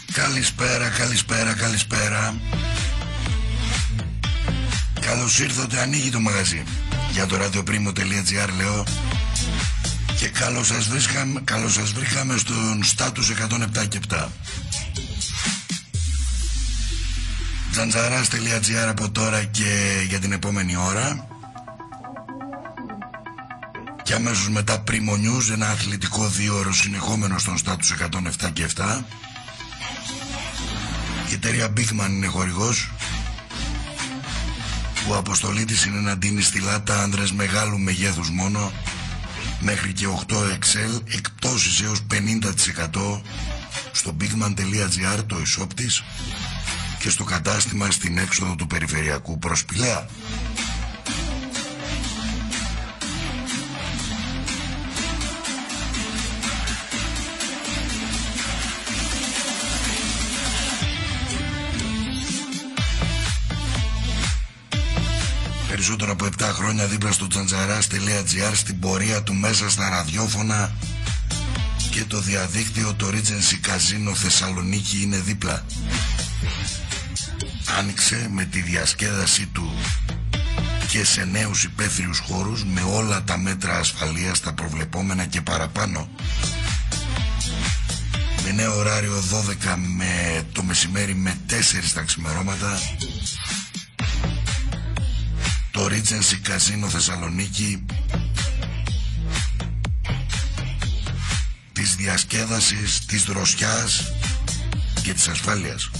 Καλησπέρα, καλησπέρα, καλησπέρα. Καλώς ήρθατε, ανοίγει το μαγαζί. Για το radioprimo.gr λέω. Και καλώς σας βρήκαμε στον στάτους 107 και 7. Τζαντζαράς.gr από τώρα και για την επόμενη ώρα. Και αμέσως μετά Primo News, ένα αθλητικό 2ωρο συνεχόμενο στον στάτους 107 και 7. Η εταιρεία Bigman είναι χορηγός, που αποστολή της είναι να ντύνει στη λάτα άνδρες μεγάλου μεγέθους μόνο, μέχρι και 8 XL, εκπτώσεις έως 50% στο bigman.gr, το e-shop της, και στο κατάστημα στην έξοδο του Περιφερειακού προς Πηλαία. Περισσότερο από 7 χρόνια δίπλα στο Τζαντζαράς.gr, στην πορεία του μέσα στα ραδιόφωνα και το διαδίκτυο. Το Regency Casino Θεσσαλονίκη είναι δίπλα. Άνοιξε με τη διασκέδαση του και σε νέους υπαίθριους χώρους, με όλα τα μέτρα ασφαλείας, τα προβλεπόμενα και παραπάνω. Με νέο ωράριο 12 με το μεσημέρι με 4 τα ξημερώματα. Το Regency Casino Θεσσαλονίκη της διασκέδασης, της δροσιάς και της ασφάλειας.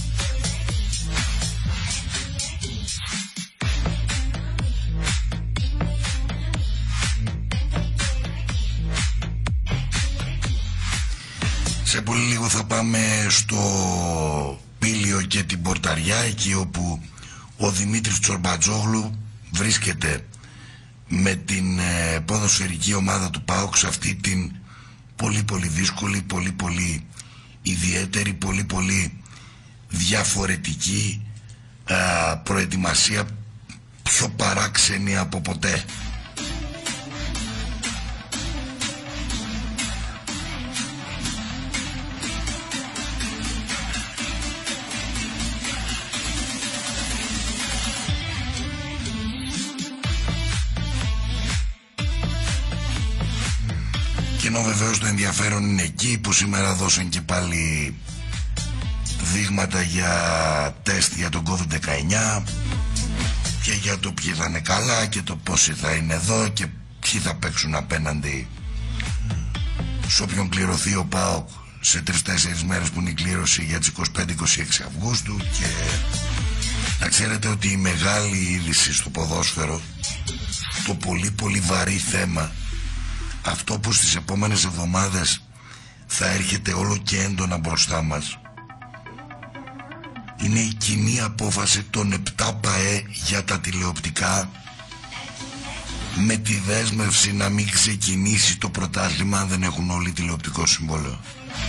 Σε πολύ λίγο θα πάμε στο Πήλιο και την Πορταριά, εκεί όπου ο Δημήτρης Τσορμπατζόγλου βρίσκεται με την ποδοσφαιρική ομάδα του ΠΑΟΚ σε αυτή την πολύ πολύ δύσκολη, πολύ πολύ ιδιαίτερη, πολύ πολύ διαφορετική προετοιμασία, πιο παράξενη από ποτέ. Ενώ βεβαίως το ενδιαφέρον είναι εκεί που σήμερα δώσαν και πάλι δείγματα για τεστ για τον COVID-19 και για το ποιοι θα είναι καλά και το πόσοι θα είναι εδώ και ποιοι θα παίξουν απέναντι σε όποιον κληρωθεί ο ΠΑΟΚ σε 3-4 μέρες που είναι η κλήρωση για τις 25-26 Αυγούστου. Και να ξέρετε ότι η μεγάλη είδηση στο ποδόσφαιρο, το πολύ πολύ βαρύ θέμα, αυτό που στις επόμενες εβδομάδες θα έρχεται όλο και έντονα μπροστά μας, είναι η κοινή απόφαση των 7 ΠΑΕ για τα τηλεοπτικά, με τη δέσμευση να μην ξεκινήσει το πρωτάθλημα αν δεν έχουν όλοι τηλεοπτικό συμβόλαιο.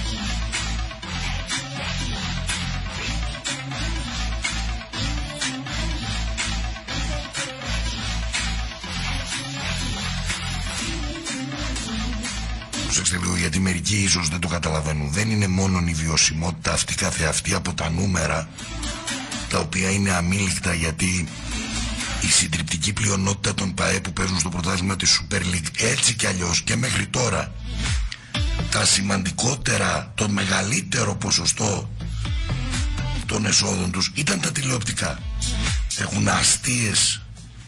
Γιατί μερικοί ίσως δεν το καταλαβαίνουν. Δεν είναι μόνο η βιωσιμότητα αυτή καθεαυτή από τα νούμερα, τα οποία είναι αμήλικτα, γιατί η συντριπτική πλειονότητα των ΠΑΕ που παίζουν στο πρωτάθλημα της Super League, έτσι κι αλλιώς και μέχρι τώρα, τα σημαντικότερα, το μεγαλύτερο ποσοστό των εσόδων τους ήταν τα τηλεοπτικά. Έχουν αστείες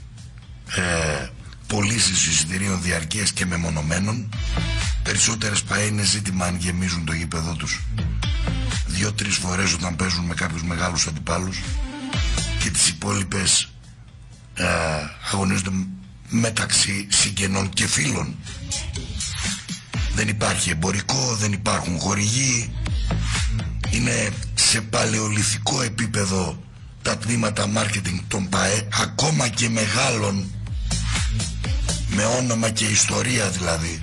πωλήσεις εισιτηρίων διαρκείας και μεμονωμένων. Περισσότερες ΠΑΕ είναι ζήτημα αν γεμίζουν το γήπεδο τους 2-3 φορές όταν παίζουν με κάποιους μεγάλους αντιπάλους, και τις υπόλοιπες αγωνίζονται μεταξύ συγγενών και φίλων. Δεν υπάρχει εμπορικό, δεν υπάρχουν χορηγοί. Είναι σε παλαιολιθικό επίπεδο τα τμήματα marketing των ΠΑΕ, ακόμα και μεγάλων, με όνομα και ιστορία δηλαδή.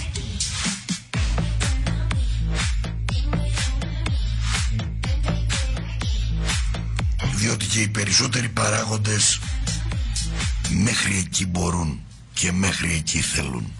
Διότι και οι περισσότεροι παράγοντες μέχρι εκεί μπορούν και μέχρι εκεί θέλουν.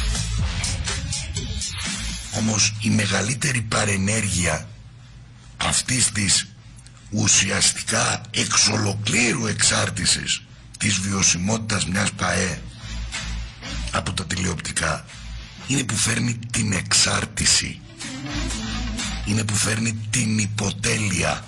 Όμως η μεγαλύτερη παρενέργεια αυτής της ουσιαστικά εξ ολοκλήρου εξάρτησης της βιωσιμότητας μιας ΠΑΕ από τα τηλεοπτικά είναι που φέρνει την εξάρτηση, είναι που φέρνει την υποτέλεια.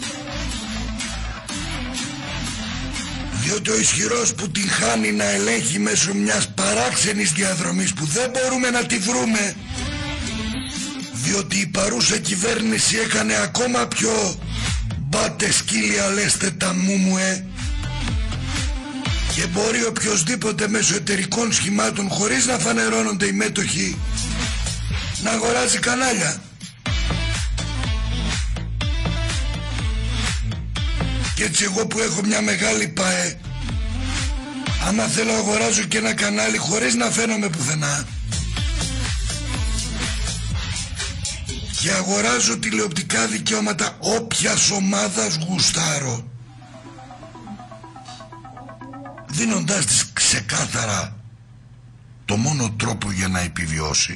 Διότι ο ισχυρός που την χάνει να ελέγχει μέσω μιας παράξενης διαδρομής που δεν μπορούμε να τη βρούμε, διότι η παρούσα κυβέρνηση έκανε ακόμα πιο μπάτε σκύλια λέστε τα μούμουε, και μπορεί οποιοσδήποτε μέσω εταιρικών σχημάτων χωρίς να φανερώνονται οι μέτοχοι να αγοράζει κανάλια. Και έτσι εγώ που έχω μια μεγάλη ΠΑΕ, άμα θέλω αγοράζω και ένα κανάλι χωρίς να φαίνομαι πουθενά, και αγοράζω τηλεοπτικά δικαιώματα όποιας ομάδας γουστάρω, δίνοντάς της ξεκάθαρα το μόνο τρόπο για να επιβιώσει.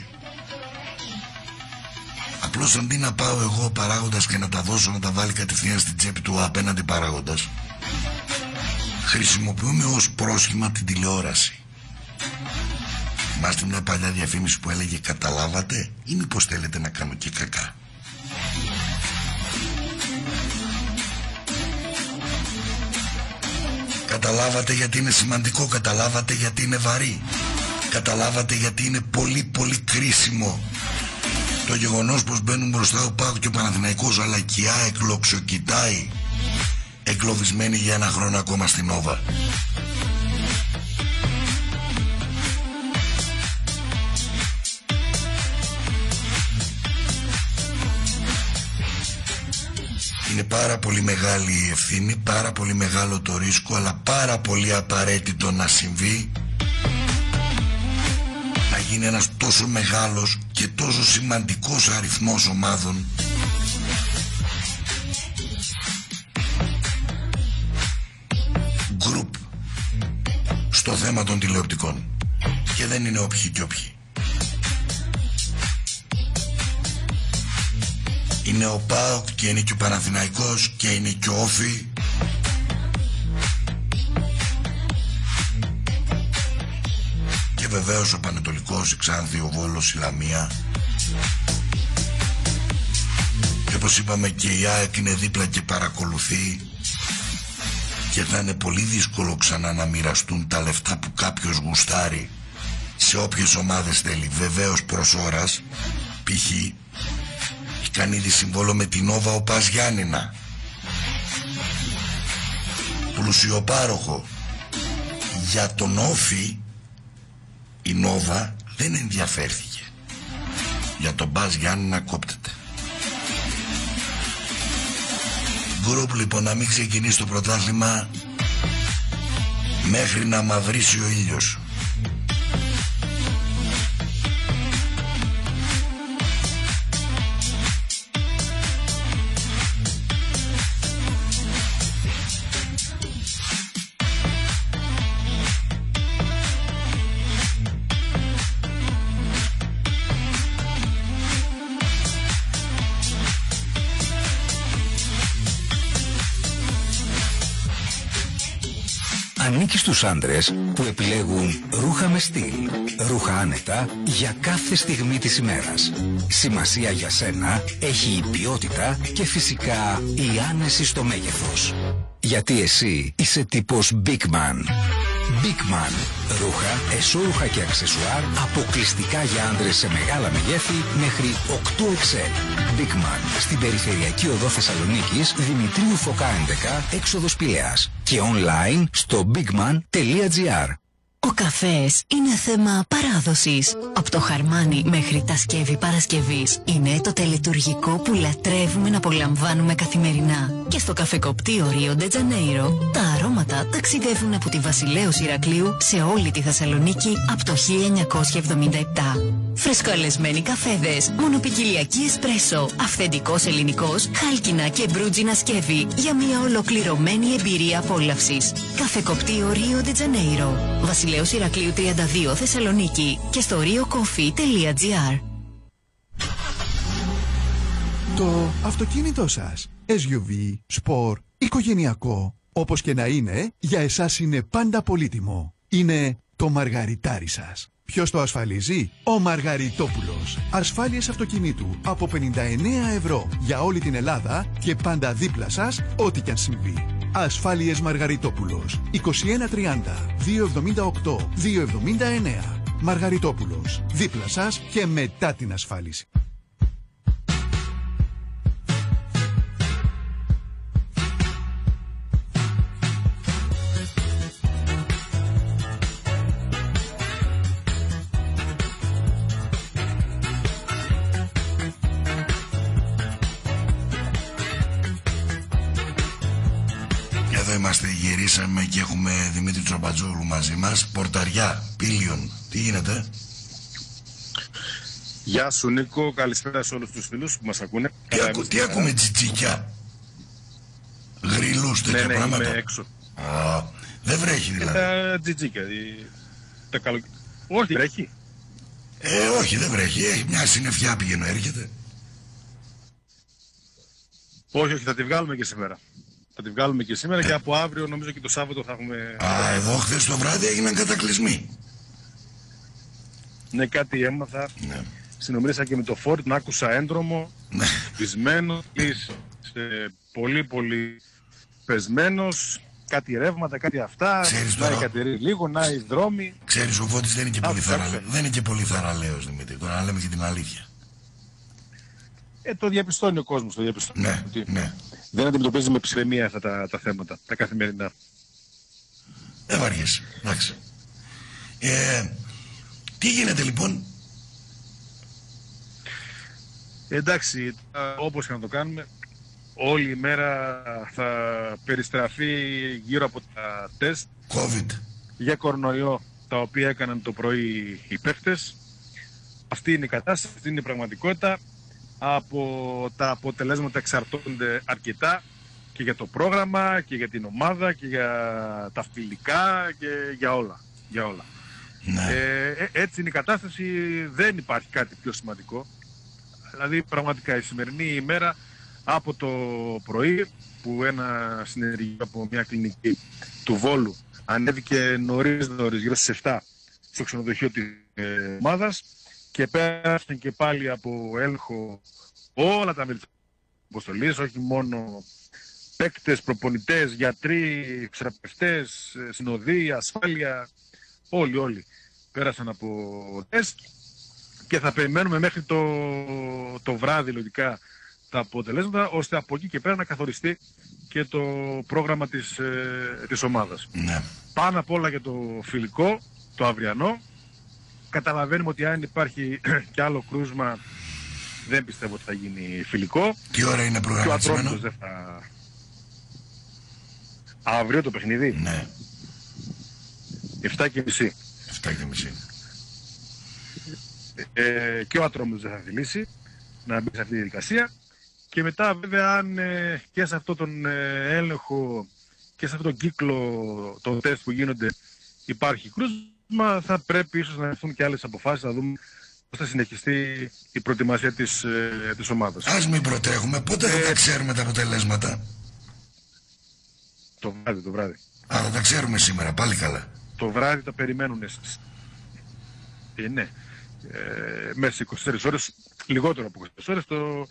Απλώς αντί να πάω εγώ παράγοντας και να τα δώσω να τα βάλει κατευθείαν στην τσέπη του απέναντι παράγοντας, χρησιμοποιούμε ως πρόσχημα την τηλεόραση. Θυμάστε μια παλιά διαφήμιση που έλεγε καταλάβατε, ή μήπως θέλετε να κάνω και κακά? Καταλάβατε γιατί είναι σημαντικό, καταλάβατε γιατί είναι βαρύ, καταλάβατε γιατί είναι πολύ πολύ κρίσιμο το γεγονός πως μπαίνουν μπροστά ο ΠΑΟΚ και ο Παναθηναϊκός, αλλά και η ΑΕΚ λοξοκοιτάει εγκλωβισμένη για ένα χρόνο ακόμα στην Νόβα. Είναι πάρα πολύ μεγάλη η ευθύνη, πάρα πολύ μεγάλο το ρίσκο, αλλά πάρα πολύ απαραίτητο να συμβεί, να γίνει ένας τόσο μεγάλος και τόσο σημαντικός αριθμός ομάδων γκρουπ στο θέμα των τηλεοπτικών. Και δεν είναι όποιοι και όποιοι. Είναι ο ΠΑΟΚ και είναι και ο Παναθηναϊκός και είναι και ο Όφη. Και βεβαίως ο Πανετολικός, η Ξάνθη, ο Βόλος, η Λαμία. Και όπως είπαμε και η ΑΕΚ είναι δίπλα και παρακολουθεί. Και θα είναι πολύ δύσκολο ξανά να μοιραστούν τα λεφτά που κάποιος γουστάρει σε όποιες ομάδες θέλει. Βεβαίως προς ώρας, π.χ. κάνει ήδη συμβόλο με την Νόβα ο Πας Γιάννηνα, πλουσιοπάροχο. Για τον Όφη η Νόβα δεν ενδιαφέρθηκε, για τον Πας Γιάννηνα κόπτεται. Γκρουπ λοιπόν να μην ξεκινήσει το πρωτάθλημα μέχρι να μαυρίσει ο ήλιος. Ανήκει στους άντρες που επιλέγουν ρούχα με στυλ, ρούχα άνετα για κάθε στιγμή της ημέρας. Σημασία για σένα έχει η ποιότητα και φυσικά η άνεση στο μέγεθος. Γιατί εσύ είσαι τύπος Big Man. Big Man. Ρούχα, εσώρουχα και αξεσουάρ αποκλειστικά για άντρες σε μεγάλα μεγέθη μέχρι 8XL. Big Man. Στην περιφερειακή οδό Θεσσαλονίκης, Δημητρίου Φωκά 11, έξοδος Πηλαίας. Και online στο bigman.gr. Ο καφές είναι θέμα παράδοσης. Από το χαρμάνι μέχρι τα σκεύη Παρασκευής είναι το τελετουργικό που λατρεύουμε να απολαμβάνουμε καθημερινά. Και στο καφεκοπτείο Ρίο ντε Τζανέιρο τα αρώματα ταξιδεύουν από τη Βασιλέως Ηρακλείου σε όλη τη Θεσσαλονίκη από το 1977. Φρεσκοαλεσμένοι καφέδες, μονοπικιλιακή εσπρέσο, αυθεντικός ελληνικός, χάλκινα και μπρούτζινα σκεύη για μια ολοκληρωμένη εμπειρία απόλαυσης. Καφεκοπτείο Ρίο ντε Τζανέιρο, Βασιλέως Ηρακλείου 32 Θεσσαλονίκη και στο riocoffee.gr. Το αυτοκίνητό σας, SUV, σπορ, οικογενειακό, όπως και να είναι, για εσάς είναι πάντα πολύτιμο. Είναι το μαργαριτάρι σας. Ποιος το ασφαλίζει? Ο Μαργαριτόπουλος. Ασφάλειες αυτοκινήτου από 59 ευρώ για όλη την Ελλάδα και πάντα δίπλα σας, ό,τι κι αν συμβεί. Ασφάλειες Μαργαριτόπουλος. 2130 278 279. Μαργαριτόπουλος. Δίπλα σας και μετά την ασφάλιση. Είμαστε, γυρίσαμε και έχουμε Δημήτρη Τσομπατζόγλου μαζί μας. Πορταριά, Πίλιον, τι γίνεται? Γεια σου Νίκο, καλησπέρα σε όλους τους φίλους που μας ακούνε. Τι ακούμε, τσιτσίκια? Γρυλούς, τέτοια πράγματα? Ναι, είμαι έξω. Δεν βρέχει δηλαδή? Τα τσιτσίκια, όχι, βρέχει. Όχι, δεν βρέχει, έχει μια συννεφιά, πηγαίνω, έρχεται. Όχι, θα τη βγάλουμε και σήμερα. Θα τη βγάλουμε και σήμερα και από αύριο, νομίζω και το Σάββατο θα έχουμε... Εδώ χθες το βράδυ έγιναν κατακλυσμοί. Ναι, κάτι έμαθα. Ναι. Συνομίλησα και με το Φόρτ, να άκουσα έντρομο, πεσμένο, πολύ πεσμένος, κάτι ρεύματα, κάτι αυτά. Να η κατερή λίγο, να οι δρόμοι. Ξέρεις, ο Φώτης δεν είναι και πολύ θαραλέος, Δημήτρη, τώρα να λέμε και την αλήθεια. Το διαπιστώνει ο κόσμος, το διαπιστώνει. Ναι. Δεν αντιμετωπίζει με ψυχραιμία αυτά τα θέματα, τα καθημερινά. Δεν βαριέσαι, εντάξει. Τι γίνεται λοιπόν? Εντάξει, όπως και να το κάνουμε, όλη η μέρα θα περιστραφεί γύρω από τα τεστ COVID για κορονοϊό, τα οποία έκαναν το πρωί οι παίκτες. Αυτή είναι η κατάσταση, αυτή είναι η πραγματικότητα. Από τα αποτελέσματα εξαρτώνται αρκετά και για το πρόγραμμα και για την ομάδα και για τα φιλικά και για όλα. Ναι. Έτσι είναι η κατάσταση, δεν υπάρχει κάτι πιο σημαντικό. Δηλαδή πραγματικά η σημερινή ημέρα από το πρωί που ένα συνεργείο από μια κλινική του Βόλου ανέβηκε νωρίς γύρω στις 7 στο ξενοδοχείο της ομάδας και πέρασαν και πάλι από έλεγχο όλα τα μέλη της αποστολής, όχι μόνο παίκτες, προπονητές, γιατροί, θεραπευτές, συνοδοί, ασφάλεια, όλοι πέρασαν από τεστ και θα περιμένουμε μέχρι το βράδυ λογικά τα αποτελέσματα, ώστε από εκεί και πέρα να καθοριστεί και το πρόγραμμα της ομάδας. Ναι. Πάνω απ' όλα για το φιλικό, το αυριανό, καταλαβαίνουμε ότι αν υπάρχει κι άλλο κρούσμα δεν πιστεύω ότι θα γίνει φιλικό. Τι ώρα είναι προγραμματισμένο? Αύριο το παιχνίδι. Ναι. 7:30. Και ο Ατρόμητος δεν θα θελήσει να μπει σε αυτή τη διαδικασία. Και μετά βέβαια αν και σε αυτόν τον έλεγχο και σε αυτόν τον κύκλο των τεστ που γίνονται υπάρχει κρούσμα, θα πρέπει ίσως να έρθουν και άλλες αποφάσεις, να δούμε πώς θα συνεχιστεί η προετοιμασία της ομάδας. Ας μην προτρέχουμε, πότε θα τα ξέρουμε τα αποτελέσματα? Το βράδυ. Θα τα ξέρουμε σήμερα, πάλι καλά. Το βράδυ τα περιμένουν ναι. Μέσα σε 24 ώρες, λιγότερο από 24 ώρες,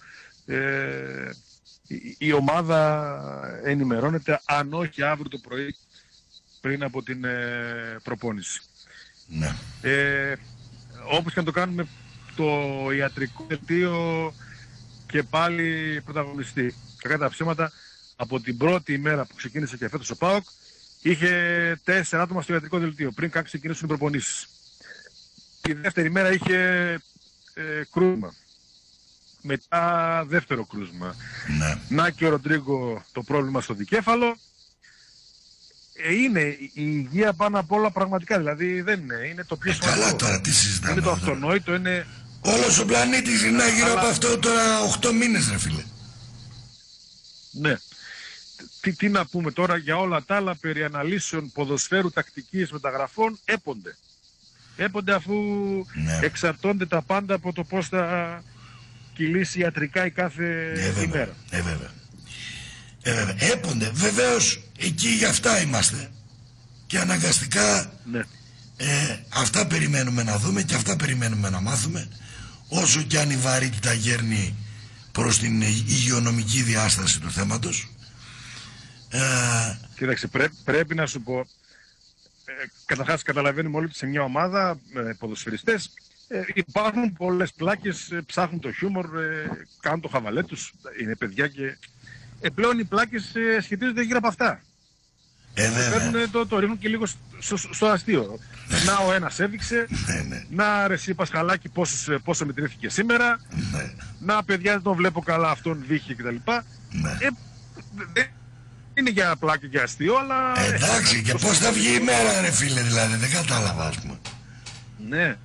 η ομάδα ενημερώνεται, αν όχι αύριο το πρωί, πριν από την προπόνηση. Ναι. Όπως και να το κάνουμε, το ιατρικό δελτίο και πάλι πρωταγωνιστή. Κακά τα ψέματα, από την πρώτη ημέρα που ξεκίνησε και φέτος ο ΠΑΟΚ, είχε 4 άτομα στο ιατρικό δελτίο, πριν καν ξεκινήσουν οι προπονήσεις. Τη δεύτερη μέρα είχε κρούσμα. Μετά δεύτερο κρούσμα. Ναι. Να και ο Ροντρίγκο το πρόβλημα στο δικέφαλο. Είναι η υγεία πάνω απ' όλα πραγματικά, δηλαδή δεν είναι το πιο σημαντικό. Καλά τώρα, τι συζητάμε? Είναι το αυτονόητο, είναι... Όλος ο πλανήτης είναι γύρω από αυτό τώρα 8 μήνες, ρε φίλε. Ναι. Τι να πούμε τώρα για όλα τα άλλα περί αναλύσεων ποδοσφαίρου, τακτικής, μεταγραφών, έπονται αφού εξαρτώνται τα πάντα από το πώς θα κυλήσει ιατρικά η κάθε ημέρα. Βέβαια. Έπονται. Βεβαίως εκεί για αυτά είμαστε. Και αναγκαστικά Ναι. Αυτά περιμένουμε να δούμε και αυτά περιμένουμε να μάθουμε. Όσο και αν η βαρύτητα γέρνει προς την υγειονομική διάσταση του θέματος. Κοίταξε, πρέπει να σου πω, καταρχάς καταλαβαίνουμε όλοι ότι σε μια ομάδα ποδοσφαιριστές υπάρχουν πολλές πλάκες, ψάχνουν το χιούμορ, κάνουν το χαβαλέ τους, είναι παιδιά και πλέον οι πλάκες σχετίζονται γύρω από αυτά. Το ρίχνουν και λίγο στο αστείο. Να ο ένας έδειξε, να ρε εσύ Πασχαλάκη πόσο μετρήθηκε σήμερα, να παιδιά δεν τον βλέπω καλά, αυτόν δείχε κτλ. Είναι για πλάκα και αστείο, αλλά... Εντάξει, και πώς θα βγει η μέρα ρε φίλε, δηλαδή, δεν κατάλαβα ας πούμε. Ναι.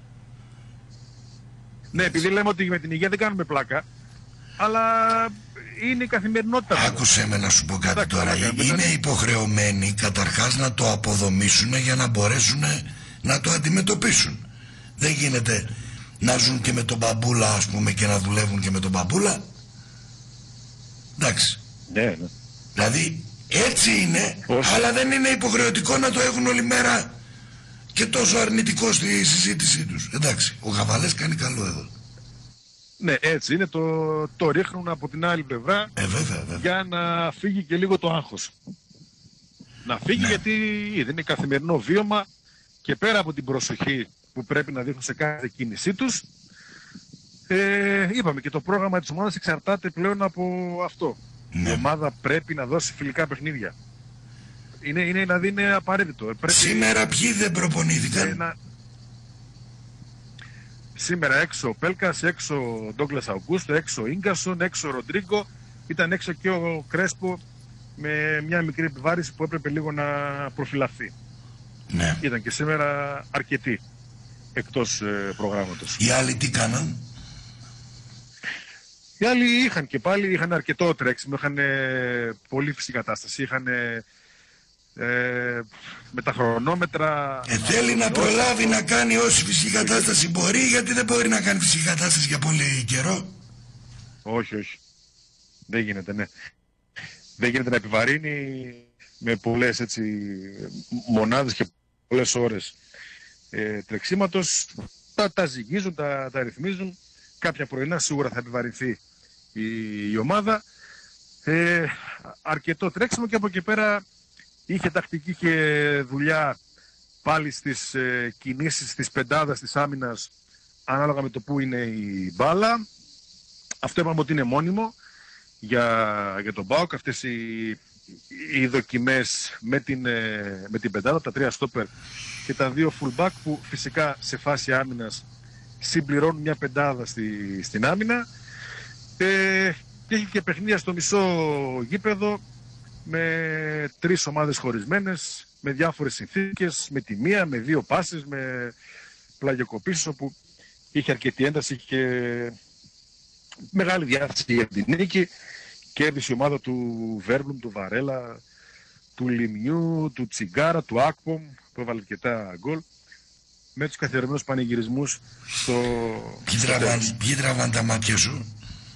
Ναι, επειδή λέμε ότι με την υγεία δεν κάνουμε πλάκα, αλλά είναι η καθημερινότητα. Άκουσέ με να σου πω κάτι τώρα. Είναι υποχρεωμένοι καταρχάς να το αποδομήσουν για να μπορέσουν να το αντιμετωπίσουν. Δεν γίνεται να ζουν και με τον μπαμπούλα ας πούμε και να δουλεύουν και με τον μπαμπούλα. Εντάξει. Ναι. Δηλαδή έτσι είναι, αλλά δεν είναι υποχρεωτικό να το έχουν όλη μέρα και τόσο αρνητικό στη συζήτησή τους. Εντάξει, ο Γαβαλές κάνει καλό εδώ. Ναι, έτσι είναι, το ρίχνουν από την άλλη πλευρά βέβαια. Για να φύγει και λίγο το άγχος. Να φύγει γιατί είναι καθημερινό βίωμα και πέρα από την προσοχή που πρέπει να δείχνουν σε κάθε κίνησή τους, είπαμε και το πρόγραμμα της ομάδας εξαρτάται πλέον από αυτό. Η ομάδα πρέπει να δώσει φιλικά παιχνίδια. Δηλαδή είναι απαραίτητο. Σήμερα ποιοι δεν προπονήθηκαν? Σήμερα έξω ο Πέλκας, έξω ο Ντόγκλας Αουγκούστο, έξω ο Ίγκασον, έξω ο Ροντρίγκο, ήταν έξω και ο Κρέσπο με μια μικρή επιβάρηση που έπρεπε λίγο να προφυλαχθεί. Ναι. Ήταν και σήμερα αρκετοί εκτός προγράμματος. Οι άλλοι τι κάναν? Οι άλλοι είχαν αρκετό τρέξιμο, είχαν πολύ φυσική κατάσταση, είχαν με τα χρονόμετρα. Θέλει να προλάβει να κάνει όση φυσική κατάσταση μπορεί, γιατί δεν μπορεί να κάνει φυσική κατάσταση για πολύ καιρό. Όχι. Δεν γίνεται, ναι. Δεν γίνεται να επιβαρύνει με πολλές μονάδες και πολλές ώρες τρεξίματος. Τα ζυγίζουν, τα ρυθμίζουν. Κάποια πρωινά σίγουρα θα επιβαρυνθεί η ομάδα. Αρκετό τρέξιμο και από εκεί πέρα είχε τακτική και δουλειά πάλι στις κινήσεις της πεντάδας της άμυνας ανάλογα με το που είναι η μπάλα. Αυτό είπαμε ότι είναι μόνιμο για τον ΠΑΟΚ. Αυτές οι δοκιμές με την πεντάδα, τα 3 στόπερ και τα 2 fullback που φυσικά σε φάση άμυνας συμπληρώνουν μια πεντάδα στην άμυνα. Και έχει και παιχνίδια στο μισό γήπεδο με 3 ομάδες χωρισμένες, με διάφορες συνθήκες, με τη μία, με 2 πάσες, με πλαγιοκοπήσεις όπου είχε αρκετή ένταση και μεγάλη διάθεση για την νίκη. Κέρδισε η ομάδα του Βέρμπλουμ, του Βαρέλα, του Λιμιού, του Τσιγκάρα, του Άκπομ που έβαλε αρκετά γκολ με τους καθιερωμένους πανηγυρισμούς στο... Ποιοι τραβάνε τα μάτια σου?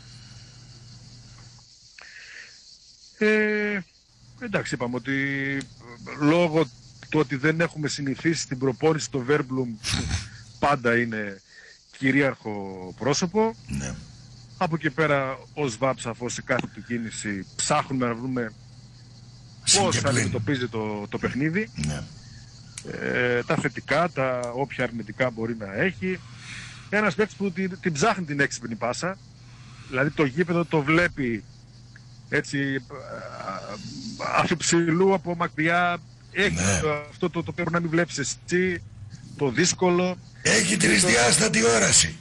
Εντάξει, είπαμε ότι λόγω του ότι δεν έχουμε συνηθίσει την προπόνηση το Βέρμπλουμ πάντα είναι κυρίαρχο πρόσωπο. Ναι. Από εκεί πέρα ως βάψαφος σε κάθε του κίνηση ψάχνουμε να βρούμε πώς θα αντιμετωπίζει το παιχνίδι. Ναι. Τα θετικά, τα όποια αρνητικά μπορεί να έχει. Ένας παίκτης που την ψάχνει την έξυπνη πάσα, δηλαδή το γήπεδο το βλέπει έτσι αφιψηλού από μακριά, έχει αυτό το πρέπει να μην βλέπεις εσύ, το δύσκολο. Έχει τρισδιάστατη όραση.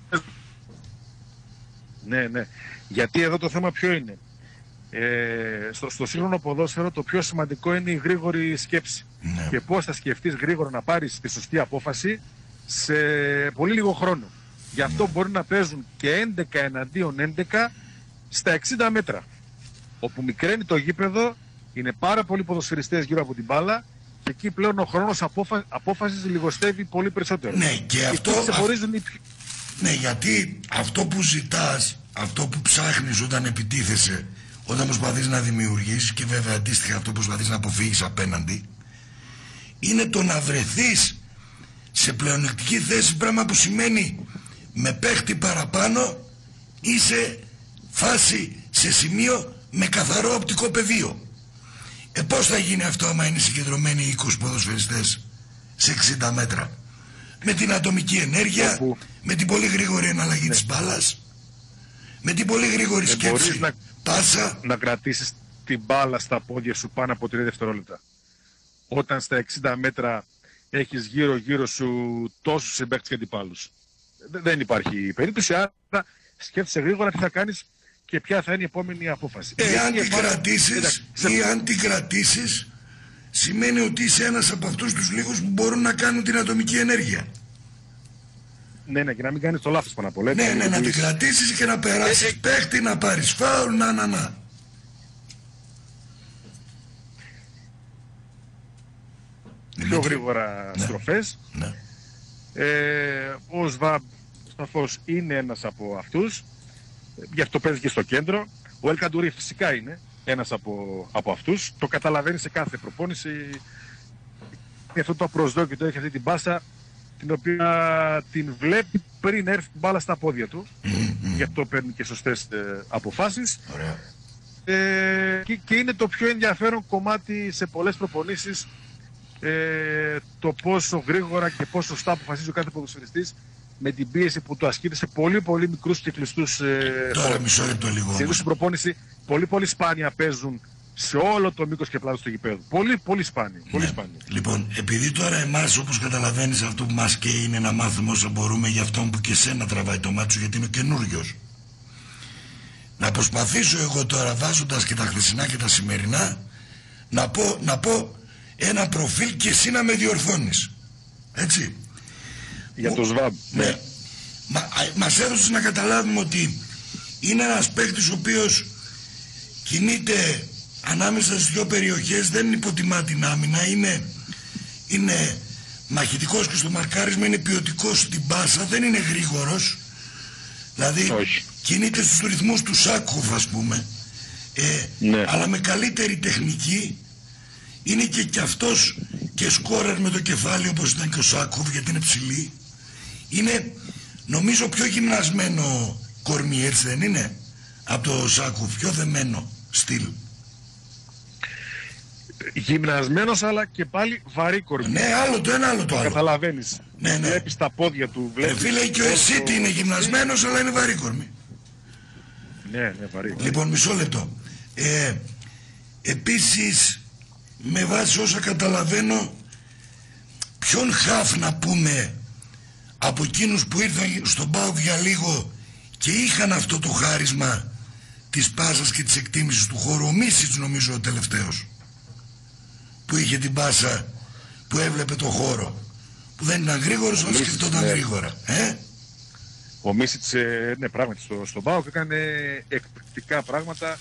Ναι. Γιατί εδώ το θέμα ποιο είναι? Στο σύγχρονο ποδόσφαιρο το πιο σημαντικό είναι η γρήγορη σκέψη. Ναι. Και πώς θα σκεφτείς γρήγορα να πάρεις τη σωστή απόφαση σε πολύ λίγο χρόνο. Γι' αυτό μπορεί να παίζουν και 11 εναντίον 11 στα 60 μέτρα. Όπου μικραίνει το γήπεδο, είναι πάρα πολλοί ποδοσφαιριστές γύρω από την μπάλα και εκεί πλέον ο χρόνος απόφασης λιγοστεύει πολύ περισσότερο. Ναι, και αυτό... Ναι, γιατί αυτό που ζητάς αυτό που ψάχνεις όταν επιτίθεσαι, όταν προσπαθείς να δημιουργήσεις, και βέβαια αντίστοιχα αυτό που προσπαθείς να αποφύγεις απέναντι, είναι το να βρεθείς σε πλεονεκτική θέση, πράγμα που σημαίνει με παίχτη παραπάνω ή σε φάση, σε σημείο με καθαρό οπτικό πεδίο. Πώς θα γίνει αυτό άμα είναι συγκεντρωμένοι 20 ποδοσφαιριστές σε 60 μέτρα? Με την ατομική ενέργεια, με την πολύ γρήγορη εναλλαγή της μπάλας, με την πολύ γρήγορη σκέψη, πάσα. Να κρατήσεις την μπάλα στα πόδια σου πάνω από 3 δευτερόλεπτα. Όταν στα 60 μέτρα έχεις γύρω σου τόσους συμπαίκτες και αντιπάλους. Δεν υπάρχει περίπτωση, άρα σκέφτεσαι γρήγορα τι θα κάνεις και ποια θα είναι η επόμενη απόφαση. Αν την κρατήσεις, σημαίνει ότι είσαι ένας από αυτούς τους λίγους που μπορούν να κάνουν την ατομική ενέργεια. Ναι, και να μην κάνεις το λάθος πάνω απ' όλα. Ναι, να την κρατήσεις και να περάσεις παίχτη, να πάρεις φάουλ, να. Πιο γρήγορα στροφές. Ναι. Ο ΣΒΑΜ σαφώς είναι ένας από αυτούς, γι' αυτό παίζει και στο κέντρο. Ο Ελ Καντουρί φυσικά είναι ένας από αυτούς. Το καταλαβαίνει σε κάθε προπόνηση. Αυτό το προσδόκητο, έχει αυτή την πάσα την οποία την βλέπει πριν έρθει την μπάλα στα πόδια του. Γι' αυτό παίρνει και σωστές αποφάσεις. Και είναι το πιο ενδιαφέρον κομμάτι σε πολλές προπονήσεις, το πόσο γρήγορα και πόσο σωστά αποφασίζει ο κάθε ποδοσφαιριστής με την πίεση που του ασκείται σε πολύ πολύ μικρούς και κλειστούς Τώρα μισό λεπτό λίγο. Στην προπόνηση πολύ σπάνια παίζουν σε όλο το μήκος και πλάτος του γηπέδου. Πολύ σπάνια. Λοιπόν, επειδή τώρα εμάς, όπως καταλαβαίνεις, αυτό που μας καίει είναι να μάθουμε όσα μπορούμε για αυτόν που και σένα τραβάει το μάτι σου, γιατί είναι καινούριος. Να προσπαθήσω εγώ τώρα, βάζοντας και τα χθεσινά και τα σημερινά, να πω ένα προφίλ και εσύ να με διορθώνεις. Έτσι. Για το ΣΒΑΜ. Ναι. Μας έδωσες να καταλάβουμε ότι είναι ένας παίκτης ο οποίος κινείται ανάμεσα στις δύο περιοχές, δεν υποτιμά την άμυνα, είναι μαχητικός και στο μαρκάρισμα, είναι ποιοτικός στην πάσα, δεν είναι γρήγορος. Δηλαδή κινείται στους ρυθμούς του Σάκοφ, ας πούμε, αλλά με καλύτερη τεχνική. Είναι και αυτός και σκόρερ με το κεφάλι, όπως ήταν και ο Σάκοφ, γιατί είναι ψηλή. Είναι νομίζω πιο γυμνασμένο κορμί, έτσι δεν είναι? Από το Σάκοφ, πιο δεμένο στυλ. Γυμνασμένος, αλλά και πάλι βαρύ κορμί. Ναι, άλλο το ένα, άλλο το άλλο. Καταλαβαίνεις. Ναι. Βλέπεις τα πόδια του. Φίλε, και ο Εσίτη είναι γυμνασμένος, αλλά είναι βαρύ κορμί. Ναι, βαρύ. Λοιπόν, μισό λεπτό. Επίσης, με βάση όσα καταλαβαίνω, ποιον χαφ να πούμε από εκείνους που ήρθαν στον ΠΑΟΚ για λίγο και είχαν αυτό το χάρισμα της πάσας και της εκτίμησης του χώρου? Ο Μίσιτς, νομίζω, ο τελευταίος που είχε την πάσα, που έβλεπε το χώρο, που δεν ήταν γρήγορος, αλλά σκεφτόταν γρήγορα. Ο Μίσιτς, ναι, πράγματι στον ΠΑΟΚ έκανε εκπληκτικά πράγματα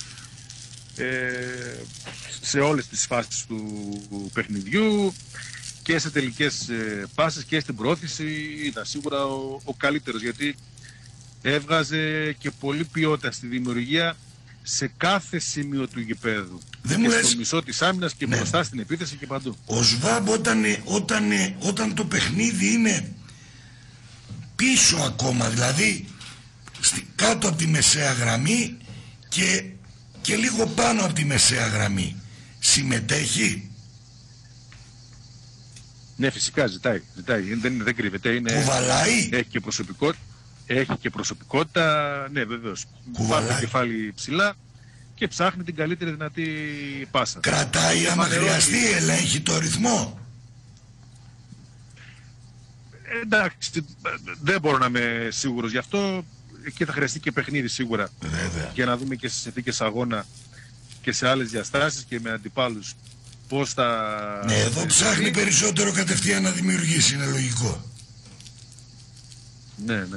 σε όλες τις φάσεις του παιχνιδιού, και σε τελικές πάσες και στην πρόθεση. Ήταν σίγουρα ο καλύτερος, γιατί έβγαζε και πολύ ποιότητα στη δημιουργία σε κάθε σημείο του γηπέδου. Στο μισό της άμυνας και μπροστά στην επίθεση και παντού. Ο ΣΒΑΜ όταν το παιχνίδι είναι πίσω ακόμα, δηλαδή κάτω από τη μεσαία γραμμή και λίγο πάνω από τη μεσαία γραμμή, συμμετέχει? Ναι, φυσικά ζητάει. Δεν κρύβεται. Κουβαλάει. Έχει και προσωπικότητα. Ναι, βεβαίως. Κουβαλάει το κεφάλι ψηλά και ψάχνει την καλύτερη δυνατή πάσα. Κρατάει άμα χρειαστεί, ελέγχει το ρυθμό. Εντάξει, δεν μπορώ να είμαι σίγουρος γι' αυτό, και θα χρειαστεί και παιχνίδι σίγουρα. Βέβαια. Για να δούμε και στις συνθήκες αγώνα και σε άλλες διαστάσεις και με αντιπάλους πώς θα... Ναι, εδώ ψάχνει περισσότερο κατευθείαν να δημιουργήσει, είναι λογικό. Ναι.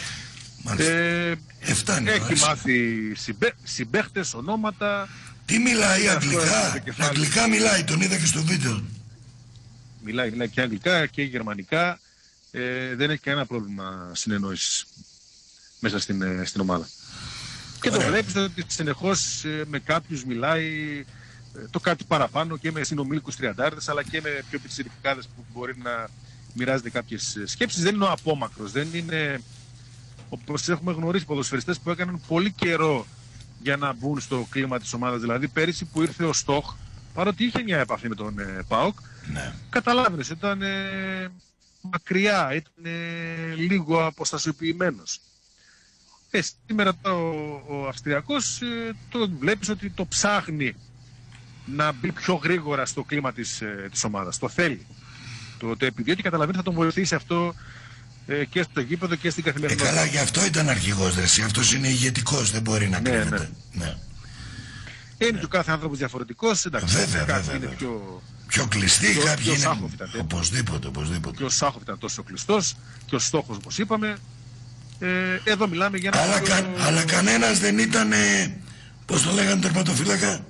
Έχει μάθει συμπαίχτες, ονόματα. Τι μιλάει, αγγλικά? Αγγλικά μιλάει, τον είδα και στο βίντεο. Μιλάει και αγγλικά και γερμανικά. Δεν έχει κανένα πρόβλημα συνεννόησης μέσα στην ομάδα. Και το βλέπεις ότι συνεχώς με κάποιους μιλάει το κάτι παραπάνω και με συνομήλικους τριαντάριδες, αλλά και με πιο πιτσιρικάδες που μπορεί να μοιράζεται κάποιες σκέψεις. Δεν είναι ο απόμακρος, δεν είναι όπως έχουμε γνωρίσει ποδοσφαιριστές που έκαναν πολύ καιρό για να μπουν στο κλίμα της ομάδας. Δηλαδή πέρυσι που ήρθε ο Στοχ, παρότι είχε μια επαφή με τον ΠΑΟΚ, Ναι. καταλάβαινες, ήταν μακριά, ήταν λίγο αποστασιοποιημένος. Σήμερα ο Αυστριακός το βλέπεις ότι το ψάχνει να μπει πιο γρήγορα στο κλίμα της ομάδας. Το θέλει. Το επιδιώκει, καταλαβαίνει, θα τον βοηθήσει αυτό και στο γήπεδο και στην καθημερινότητα. Καλά, γι' αυτό ήταν αρχηγός, ρε. Αυτός είναι ηγετικός, δεν μπορεί να κρύβεται. Ναι. Είναι και ο κάθε άνθρωπος διαφορετικός. Εντάξει, Βέβαια. είναι πιο κλειστή, κάποιοι είναι. Οπωσδήποτε. Και ο Σάχοφ ήταν τόσο κλειστός και ο Στόχος, όπως είπαμε. Εδώ μιλάμε για ένα... Αλλά κανένας δεν ήταν, πώς το λέγανε, τερματοφύλακα,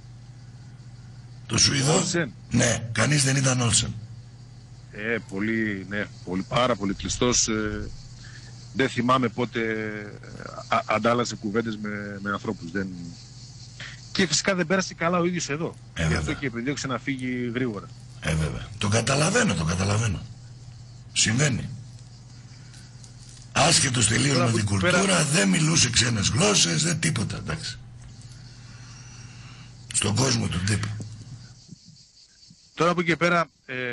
το Σουηδό. Ναι, κανείς δεν ήταν Όλσεν. Πάρα πολύ κλειστός. Δεν θυμάμαι πότε αντάλλασε κουβέντες με ανθρώπους. Και φυσικά δεν πέρασε καλά ο ίδιος εδώ. Γι' αυτό και επιδίωξε να φύγει γρήγορα. Βέβαια. Το καταλαβαίνω. Συμβαίνει. Άσχετος τελείως με την κουλτούρα, δεν μιλούσε ξένες γλώσσες, δεν τίποτα, εντάξει. Στον κόσμο του τύπου. Τώρα από εκεί και πέρα,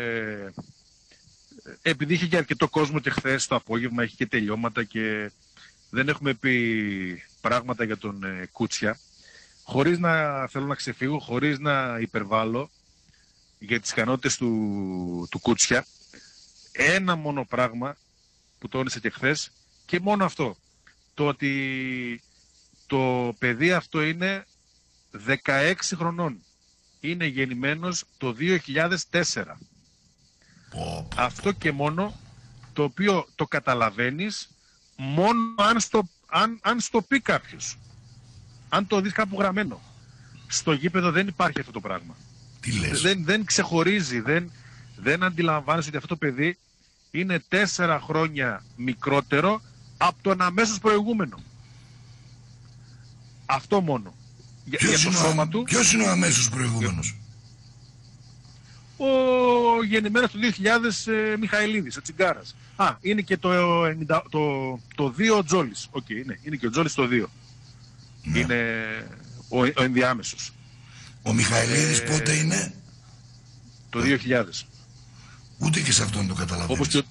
επειδή είχε και αρκετό κόσμο και χθες το απόγευμα, είχε και τελειώματα και δεν έχουμε πει πράγματα για τον Κούτσια, χωρίς να θέλω να ξεφύγω, χωρίς να υπερβάλλω για τις ικανότητες του Κούτσια, ένα μόνο πράγμα που τόνισε και χθες, και μόνο αυτό, το ότι το παιδί αυτό είναι 16 χρονών. Είναι γεννημένος το 2004. Αυτό και μόνο, το οποίο το καταλαβαίνεις μόνο αν στο πει κάποιος. Αν το δεις κάπου γραμμένο. Στο γήπεδο δεν υπάρχει αυτό το πράγμα. Τι λες? Δεν ξεχωρίζει, δεν αντιλαμβάνεσαι ότι αυτό το παιδί είναι 4 χρόνια μικρότερο από τον αμέσως προηγούμενο. Αυτό μόνο. Για το σώμα του. Ποιος είναι ο αμέσως προηγούμενος? Ο γεννημένος του 2000 Μιχαηλίδης, ο Τσιγκάρας. Είναι και το 2 ο Τζόλης. Είναι και ο Τζόλης το 2. Ναι. Είναι ο ενδιάμεσος. Ο Μιχαηλίδης πότε είναι? Το 2000. Ούτε και σε αυτόν το καταλαβαίνεις.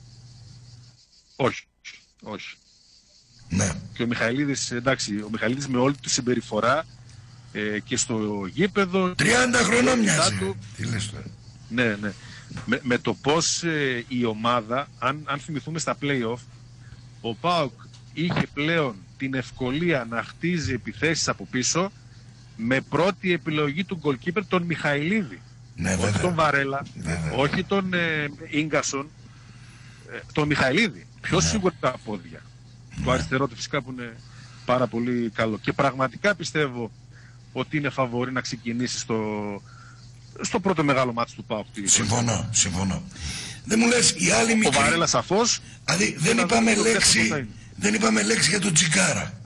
Όχι. Ναι. Και ο Μιχαηλίδης, εντάξει, ο Μιχαηλίδης με όλη τη συμπεριφορά και στο γήπεδο... 30 χρονών μοιάζει. Τι λες τώρα? Ναι. Με το πώς η ομάδα, αν θυμηθούμε στα play-off, ο ΠΑΟΚ είχε πλέον την ευκολία να χτίζει επιθέσεις από πίσω με πρώτη επιλογή του goalkeeper τον Μιχαηλίδη. Ναι, όχι τον Βαρέλα, όχι τον Ίγκασον, τον Μιχαηλίδη. Πιο σίγουρα τα πόδια. Το αριστερό του φυσικά που είναι πάρα πολύ καλό. Και πραγματικά πιστεύω ότι είναι φαβορί να ξεκινήσει στο πρώτο μεγάλο μάτι του ΠΑΟΚ. Συμφωνώ. Δεν μου λες οι άλλοι μικροί... Ο Βαρέλα σαφώς. Δηλαδή δεν είπαμε λέξη για τον Τσιγκάρα.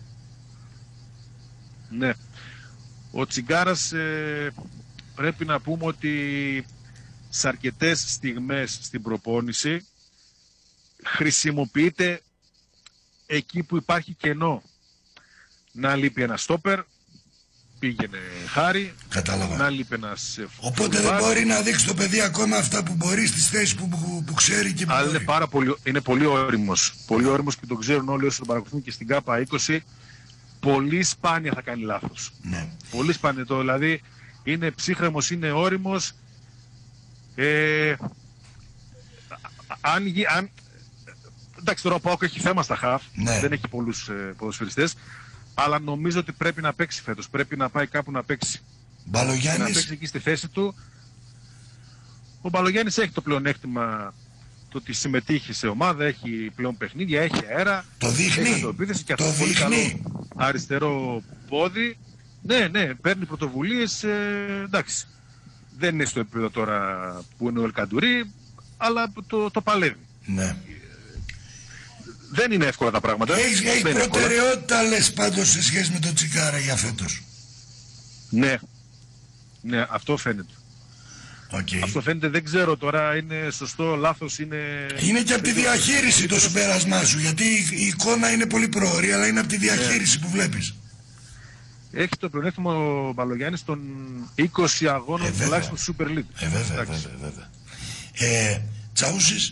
Ναι. Ο Τσιγκάρας πρέπει να πούμε ότι σε αρκετές στιγμές στην προπόνηση χρησιμοποιείται εκεί που υπάρχει κενό. Να λείπει ένα στόπερ, πήγαινε Χάρη. Κατάλαβα. Να λείπει ένας οπότε δεν μπορεί να δείξει το παιδί ακόμα αυτά που μπορεί στις θέσεις που ξέρει και που αλλά μπορεί. είναι πολύ όριμος. Πολύ όριμος και τον ξέρουν όλοι όσοι τον παρακολουθούν και στην ΚΑΠΑ 20. Πολύ σπάνια θα κάνει λάθος. Ναι. Πολύ σπάνια το, δηλαδή είναι ψύχρεμος, είναι όριμος. Εντάξει, τώρα ο ΠΑΟΚ έχει θέμα στα χαφ, ναι. Δεν έχει πολλούς ποδοσφαιριστές, αλλά νομίζω ότι πρέπει να παίξει φέτος, πρέπει να πάει κάπου να παίξει. Μπαλογιάννης. Να παίξει εκεί στη θέση του. Ο Μπαλογιάννης έχει το πλεονέκτημα το ότι συμμετείχε σε ομάδα, έχει πλέον παιχνίδια, έχει αέρα. Το δείχνει. Έχει αυτοπεποίθηση και αυτό πολύ καλό αριστερό πόδι. Ναι, παίρνει πρωτοβουλίες, εντάξει. Δεν είναι στο επίπεδο τώρα που είναι ο Ελκαντουρί, αλλά το παλεύει. Ναι. δεν είναι εύκολα τα πράγματα. Έχει προτεραιότητα, λες, πάντως σε σχέση με το Τσικάρα για φέτος. Ναι, ναι, αυτό φαίνεται. Okay. Αυτό φαίνεται, δεν ξέρω τώρα, είναι σωστό, λάθος, είναι... Είναι και από τη διαχείριση το συμπέρασμά σου, γιατί η εικόνα είναι πολύ πρόωρη, αλλά είναι από τη διαχείριση που βλέπεις. Έχει το πλεονέκτημα ο Μπαλογιάννης των 20 αγώνων τουλάχιστον του Super League. Βέβαια. Τσαούσης.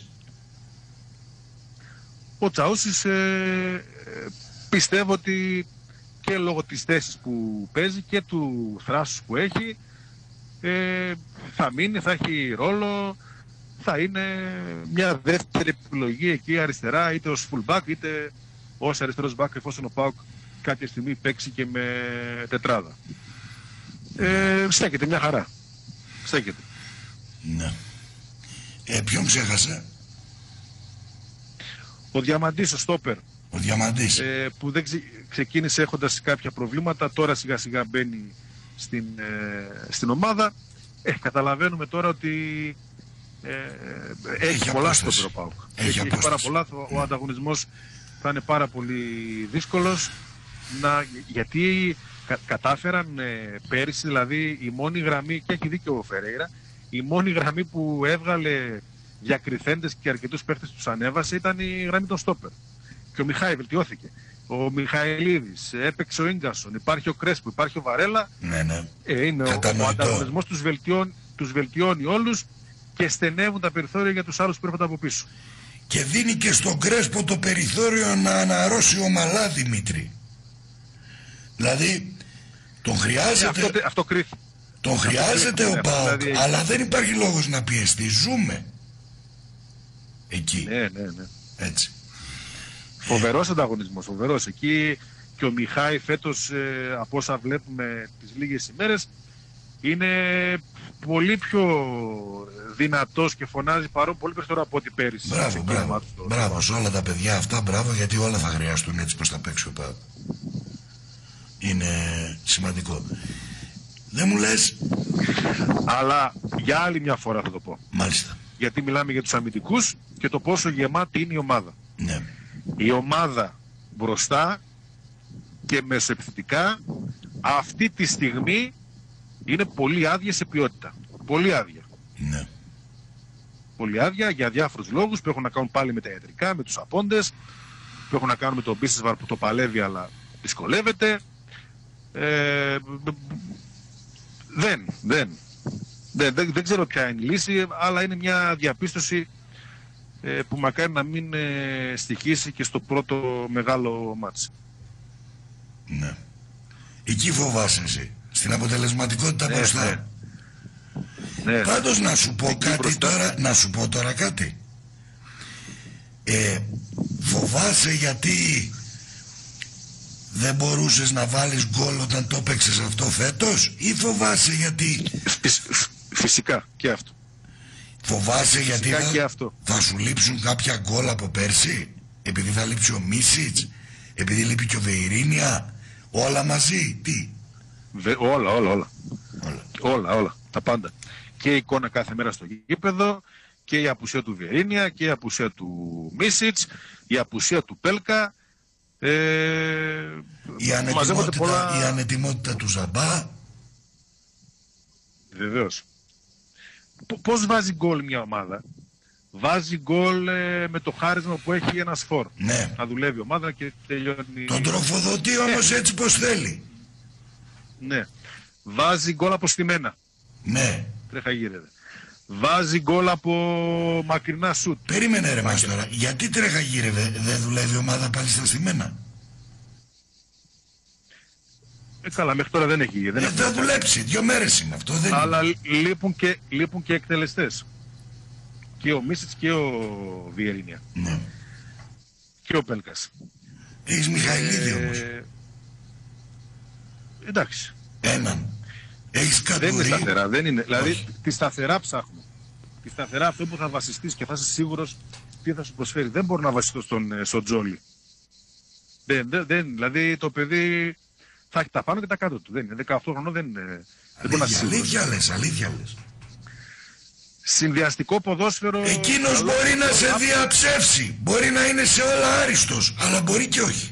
Ο Τσαούσης πιστεύω ότι και λόγω της θέσης που παίζει και του θράσους που έχει, θα μείνει, θα έχει ρόλο, θα είναι μια δεύτερη επιλογή εκεί αριστερά, είτε ως fullback είτε ως αριστερός back, εφόσον ο ΠΑΟΚ κάποια στιγμή παίξει και με τετράδα. Στέκεται μια χαρά. Στέκεται. Ναι. Ποιον ξέχασα? Ο Διαμαντής, ο στόπερ. Ο Διαμαντής. Που δεν ξεκίνησε έχοντας κάποια προβλήματα, τώρα σιγά σιγά μπαίνει στην ομάδα. Καταλαβαίνουμε τώρα ότι έχει πολλά στο ΠΑΟΚ. Έχει πάρα πολλά. Ο ανταγωνισμός θα είναι πάρα πολύ δύσκολος, γιατί κατάφεραν πέρυσι, δηλαδή η μόνη γραμμή, και έχει δίκιο ο Φερέιρα, η μόνη γραμμή που έβγαλε διακριθέντες και αρκετούς παίχτες τους ανέβασε ήταν η γραμμή των στόπερ. Και ο Μιχάη βελτιώθηκε. Ο Μιχαηλίδης, έπαιξε ο Ίγκασον, υπάρχει ο Κρέσπο, υπάρχει ο Βαρέλα. Ναι. Είναι ο ανταγωνισμός τους βελτιώνει όλους και στενεύουν τα περιθώρια για τους άλλους που έρχονται από πίσω. Και δίνει και στον Κρέσπο το περιθώριο να αναρρώσει ομαλά, Δημήτρη. Δηλαδή τον χρειάζεται, αυτό κρίθη. Τον χρειάζεται ο ΠΑΟΚ, δηλαδή, αλλά δεν υπάρχει λόγος να πιεστεί. Ζούμε εκεί. Ναι. Έτσι. Φοβερός ανταγωνισμός, φοβερός. Εκεί και ο Μιχάη φέτος, από όσα βλέπουμε τις λίγες ημέρες, είναι πολύ πιο δυνατός και φωνάζει παρόν πολύ περισσότερο από ό,τι πέρυσι. Μπράβο σε όλα τα παιδιά αυτά, μπράβο, γιατί όλα θα χρειαστούν έτσι πως θα παίξει ο ΠΑΟΚ. Είναι σημαντικό. Δεν μου λες? Αλλά για άλλη μια φορά θα το πω. Μάλιστα. Γιατί μιλάμε για τους αμυντικούς και το πόσο γεμάτη είναι η ομάδα. Ναι. Η ομάδα μπροστά και μεσοεπιθετικά αυτή τη στιγμή είναι πολύ άδεια σε ποιότητα. Πολύ άδεια. Ναι. Πολύ άδεια για διάφορους λόγους που έχουν να κάνουν πάλι με τα ιατρικά, με τους απόντες, που έχουν να κάνουν με τον Μπίσεσβαρ που το παλεύει αλλά δυσκολεύεται. Δεν ξέρω ποια είναι η λύση, αλλά είναι μια διαπίστωση που μακάρι να μην στοιχήσει και στο πρώτο μεγάλο μάτς. Ναι. Εκεί φοβάσαι εσύ, στην αποτελεσματικότητα μπροστά. Ναι. Πάντως να σου πω κάτι μπροστά. Τώρα, να σου πω τώρα κάτι. Φοβάσαι γιατί δεν μπορούσες να βάλεις γκολ όταν το έπαιξες αυτό φέτος, ή φοβάσαι γιατί... Φυσικά και αυτό. Φοβάσαι γιατί θα σου λείψουν κάποια γκολ από πέρσι, επειδή θα λείψει ο Μίσιτς, επειδή λείπει και ο Βεϊρίνια, όλα μαζί, τι? Όλα, τα πάντα. Και η εικόνα κάθε μέρα στο γήπεδο, και η απουσία του Βεϊρίνια, και η απουσία του Μίσιτς, η απουσία του Πέλκα, η ανετοιμότητα του Ζαμπά. Βεβαίως. Πώς βάζει γκολ μια ομάδα? Βάζει γκολ με το χάρισμα που έχει ένας φορ. Ναι. Να δουλεύει η ομάδα και τελειώνει. Τον τροφοδοτεί όμως έτσι πως θέλει. Ναι. Βάζει γκολ από στημένα. Ναι. Τρέχα γύρευε. Βάζει γκολ από μακρινά σουτ. Περίμενε ρε μας τώρα. Γιατί τρέχα γύρευε? Δεν δουλεύει η ομάδα πάλι στα στημένα? Καλά, μέχρι τώρα δεν έχει. Θα δουλέψει, 2 μέρες είναι αυτό. Αλλά λείπουν και εκτελεστές. Και ο Μίσιτς και ο Βιερίνια. Ναι. Και ο Πέλκας. Έχεις Μιχαηλίδη όμως. Εντάξει. Έναν. Έχεις Καντουρί. Δεν είναι σταθερά, δεν είναι. Δηλαδή τη σταθερά ψάχνουμε. Τη σταθερά, αυτό που θα βασιστείς και θα είσαι σίγουρος τι θα σου προσφέρει. Δεν μπορώ να βασιστώ στον Τζόλι. Δηλαδή το παιδί θα έχει τα πάνω και τα κάτω του. Δεν είναι 18 χρονών, δεν είναι. Αλήθεια λες. Συνδυαστικό ποδόσφαιρο... Εκείνος μπορεί να σε διαψεύσει, μπορεί να είναι σε όλα άριστος, αλλά μπορεί και όχι.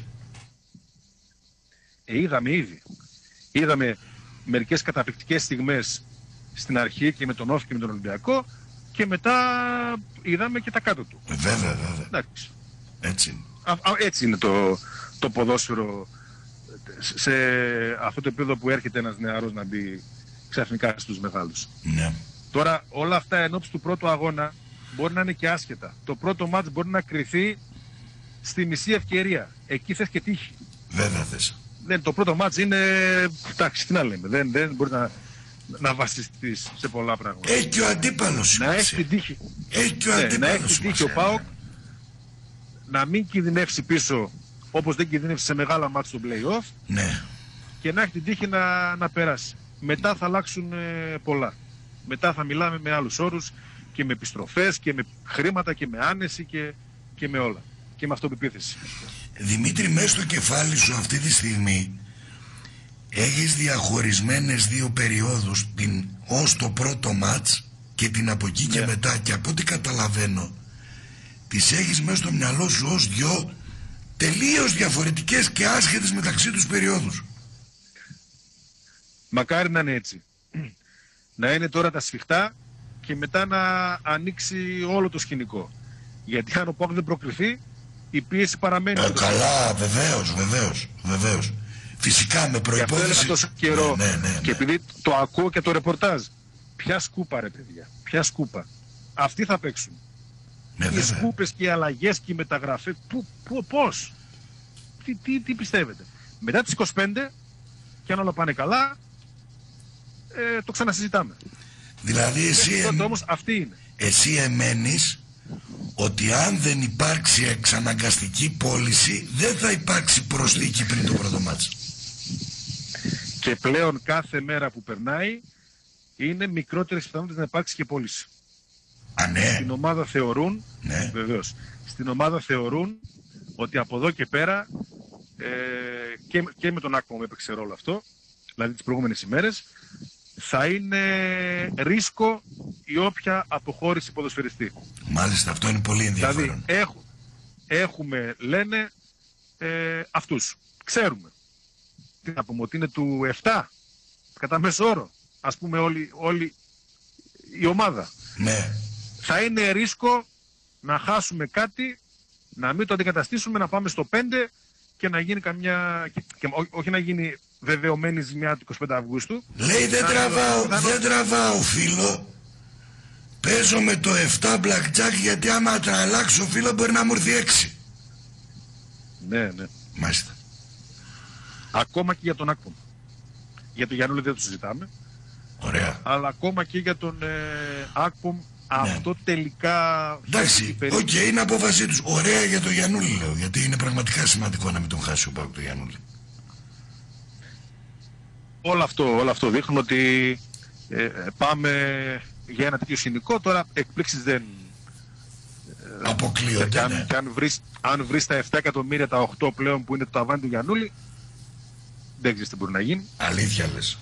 Είδαμε ήδη. Είδαμε μερικές καταπληκτικές στιγμές στην αρχή και με τον Όφη και με τον Ολυμπιακό και μετά είδαμε και τα κάτω του. Βέβαια. Εντάξει. Έτσι είναι. Έτσι είναι το ποδόσφαιρο σε αυτό το επίπεδο που έρχεται ένας νεαρός να μπει ξαφνικά στους μεγάλους. Ναι. Τώρα όλα αυτά εν ώψη του πρώτου αγώνα μπορεί να είναι και άσχετα. Το πρώτο μάτς μπορεί να κριθεί στη μισή ευκαιρία. Εκεί θες και τύχη. Βέβαια θες. Το πρώτο μάτς είναι... Εντάξει, τι να λέμε. Δεν μπορεί να βασιστείς σε πολλά πράγματα. Έχει και ο αντίπαλος. Να έχει την τύχη. Έχει και ο αντίπαλος. Να έχει την τύχει ο ΠΑΟΚ να μην κινδυνεύσει πίσω όπως δεν κινδυνεύσει σε μεγάλα μάτς στο play-off. Ναι. Και να έχει την τύχη να περάσει. Μετά θα αλλάξουν πολλά. Μετά θα μιλάμε με άλλους όρους και με επιστροφές και με χρήματα και με άνεση και με όλα. Και με αυτοπεποίθηση. Δημήτρη, μέσα στο κεφάλι σου αυτή τη στιγμή έχεις διαχωρισμένες δύο περιόδους, την ως το πρώτο μάτς και την από εκεί και μετά, και από ό,τι καταλαβαίνω τις έχεις μέσα στο μυαλό σου ως δυο τελείως διαφορετικές και άσχετες μεταξύ τους περιόδους. Μακάρι να είναι έτσι. Να είναι τώρα τα σφιχτά και μετά να ανοίξει όλο το σκηνικό. Γιατί αν ο ΠΑΟΚ δεν προκριθεί, η πίεση παραμένει. Καλά, βεβαίως. Φυσικά με προϋπόθεση. Αυτό τόσο καιρό. Ναι. Και επειδή το ακούω και το ρεπορτάζ. Ποια σκούπα ρε παιδιά, ποια σκούπα. Αυτοί θα παίξουν. Οι σκούπες και οι αλλαγές και οι μεταγραφές. Πώς. Τι πιστεύετε. Μετά τις 25 και αν όλα πάνε καλά, το ξανασυζητάμε. Δηλαδή όμως αυτή είναι. Εσύ εμένεις ότι αν δεν υπάρξει εξαναγκαστική πώληση δεν θα υπάρξει προσθήκη πριν το πρώτο μάτς. Και πλέον κάθε μέρα που περνάει είναι μικρότερες πιθανότητες να υπάρξει και πώληση. Ναι. Στην ομάδα θεωρούν, βεβαίως, στην ομάδα θεωρούν ότι από εδώ και πέρα και με τον Άκπομ έπαιξε ρόλο αυτό, δηλαδή τις προηγούμενες ημέρες, θα είναι ρίσκο η όποια αποχώρηση ποδοσφαιριστή. Μάλιστα, αυτό είναι πολύ ενδιαφέρον. Δηλαδή έχουμε, λένε, αυτούς. Ξέρουμε. Τι να πούμε, ότι είναι του 7 κατά μέσο όρο. Ας πούμε όλη η ομάδα. Ναι. Θα είναι ρίσκο να χάσουμε κάτι, να μην το αντικαταστήσουμε, να πάμε στο 5 και να γίνει καμιά... όχι να γίνει βεβαιωμένη ζημιά του 25 Αυγούστου. Λέει δεν τραβάω φίλο. Παίζω με το 7 blackjack γιατί άμα αλλάξω φίλο μπορεί να μου έρθει 6. Ναι. Μάλιστα. Ακόμα και για τον Άκπομ. Για τον Γιαννούλη δεν το συζητάμε. Ωραία. Αλλά ακόμα και για τον Άκπομ αυτό τελικά... Εντάξει, είναι απόφασή τους. Ωραία για τον Γιαννούλη λέω, γιατί είναι πραγματικά σημαντικό να μην τον χάσει ο ΠΑΟΚ τον Γιαννούλη. Όλο αυτό δείχνουν ότι πάμε για ένα τέτοιο σκηνικό. Τώρα εκπλήξεις δεν αποκλείονται. Και αν βρεις τα 7 εκατομμύρια, τα 8 πλέον που είναι το ταβάνι του Γιαννούλη, δεν ξέρεις τι μπορεί να γίνει. Αλήθεια λες.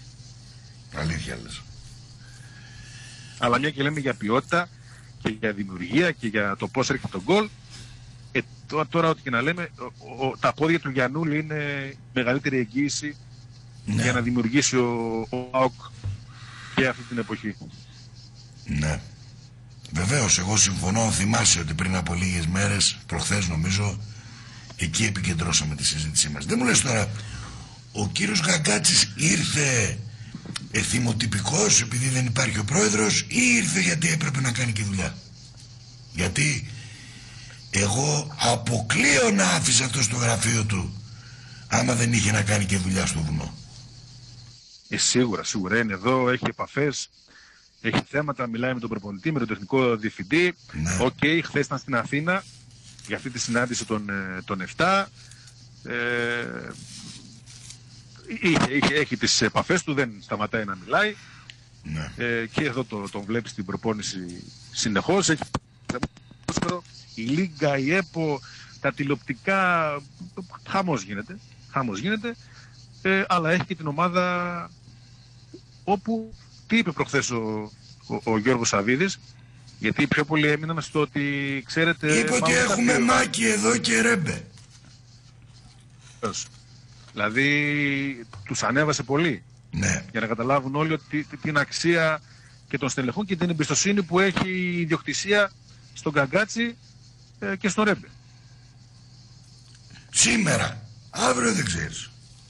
Αλλά μια και λέμε για ποιότητα και για δημιουργία και για το πώς έρχεται τον γκολ, τώρα ό,τι και να λέμε, τα πόδια του Γιαννούλη είναι μεγαλύτερη εγγύηση για να δημιουργήσει ο ΠΑΟΚ και αυτή την εποχή. Ναι. Βεβαίως, εγώ συμφωνώ. Θυμάσαι ότι πριν από λίγες μέρες, προχθές νομίζω, εκεί επικεντρώσαμε τη συζήτησή μας. Δεν μου λες τώρα, ο κύριος Γαγκάτσης ήρθε εθιμοτυπικός επειδή δεν υπάρχει ο πρόεδρος ή ήρθε γιατί έπρεπε να κάνει και δουλειά? Γιατί εγώ αποκλείω να άφησε αυτό στο γραφείο του άμα δεν είχε να κάνει και δουλειά στο βουνό. Σίγουρα είναι εδώ, έχει επαφές, έχει θέματα, μιλάει με τον προπονητή, με τον τεχνικό διευθυντή. Χθες ήταν στην Αθήνα για αυτή τη συνάντηση των 7. Έχει τις επαφές του, δεν σταματάει να μιλάει. Και εδώ τον βλέπει στην προπόνηση συνεχώς. Έχει η Λίγκα, η ΕΠΟ, τα τηλεοπτικά, χαμός γίνεται. Αλλά έχει και την ομάδα όπου, τι είπε προχθές ο Γιώργος Σαββίδης, γιατί πιο πολύ έμειναν στο ότι ξέρετε... Είπε ότι έχουμε Μάκη εδώ και Ρέμπε. Δηλαδή τους ανέβασε πολύ. Ναι. Για να καταλάβουν όλοι ότι την αξία και των στελεχών και την εμπιστοσύνη που έχει η ιδιοκτησία στον Καγκάτσι και στο Ρέμπε. Σήμερα. Αύριο δεν ξέρεις.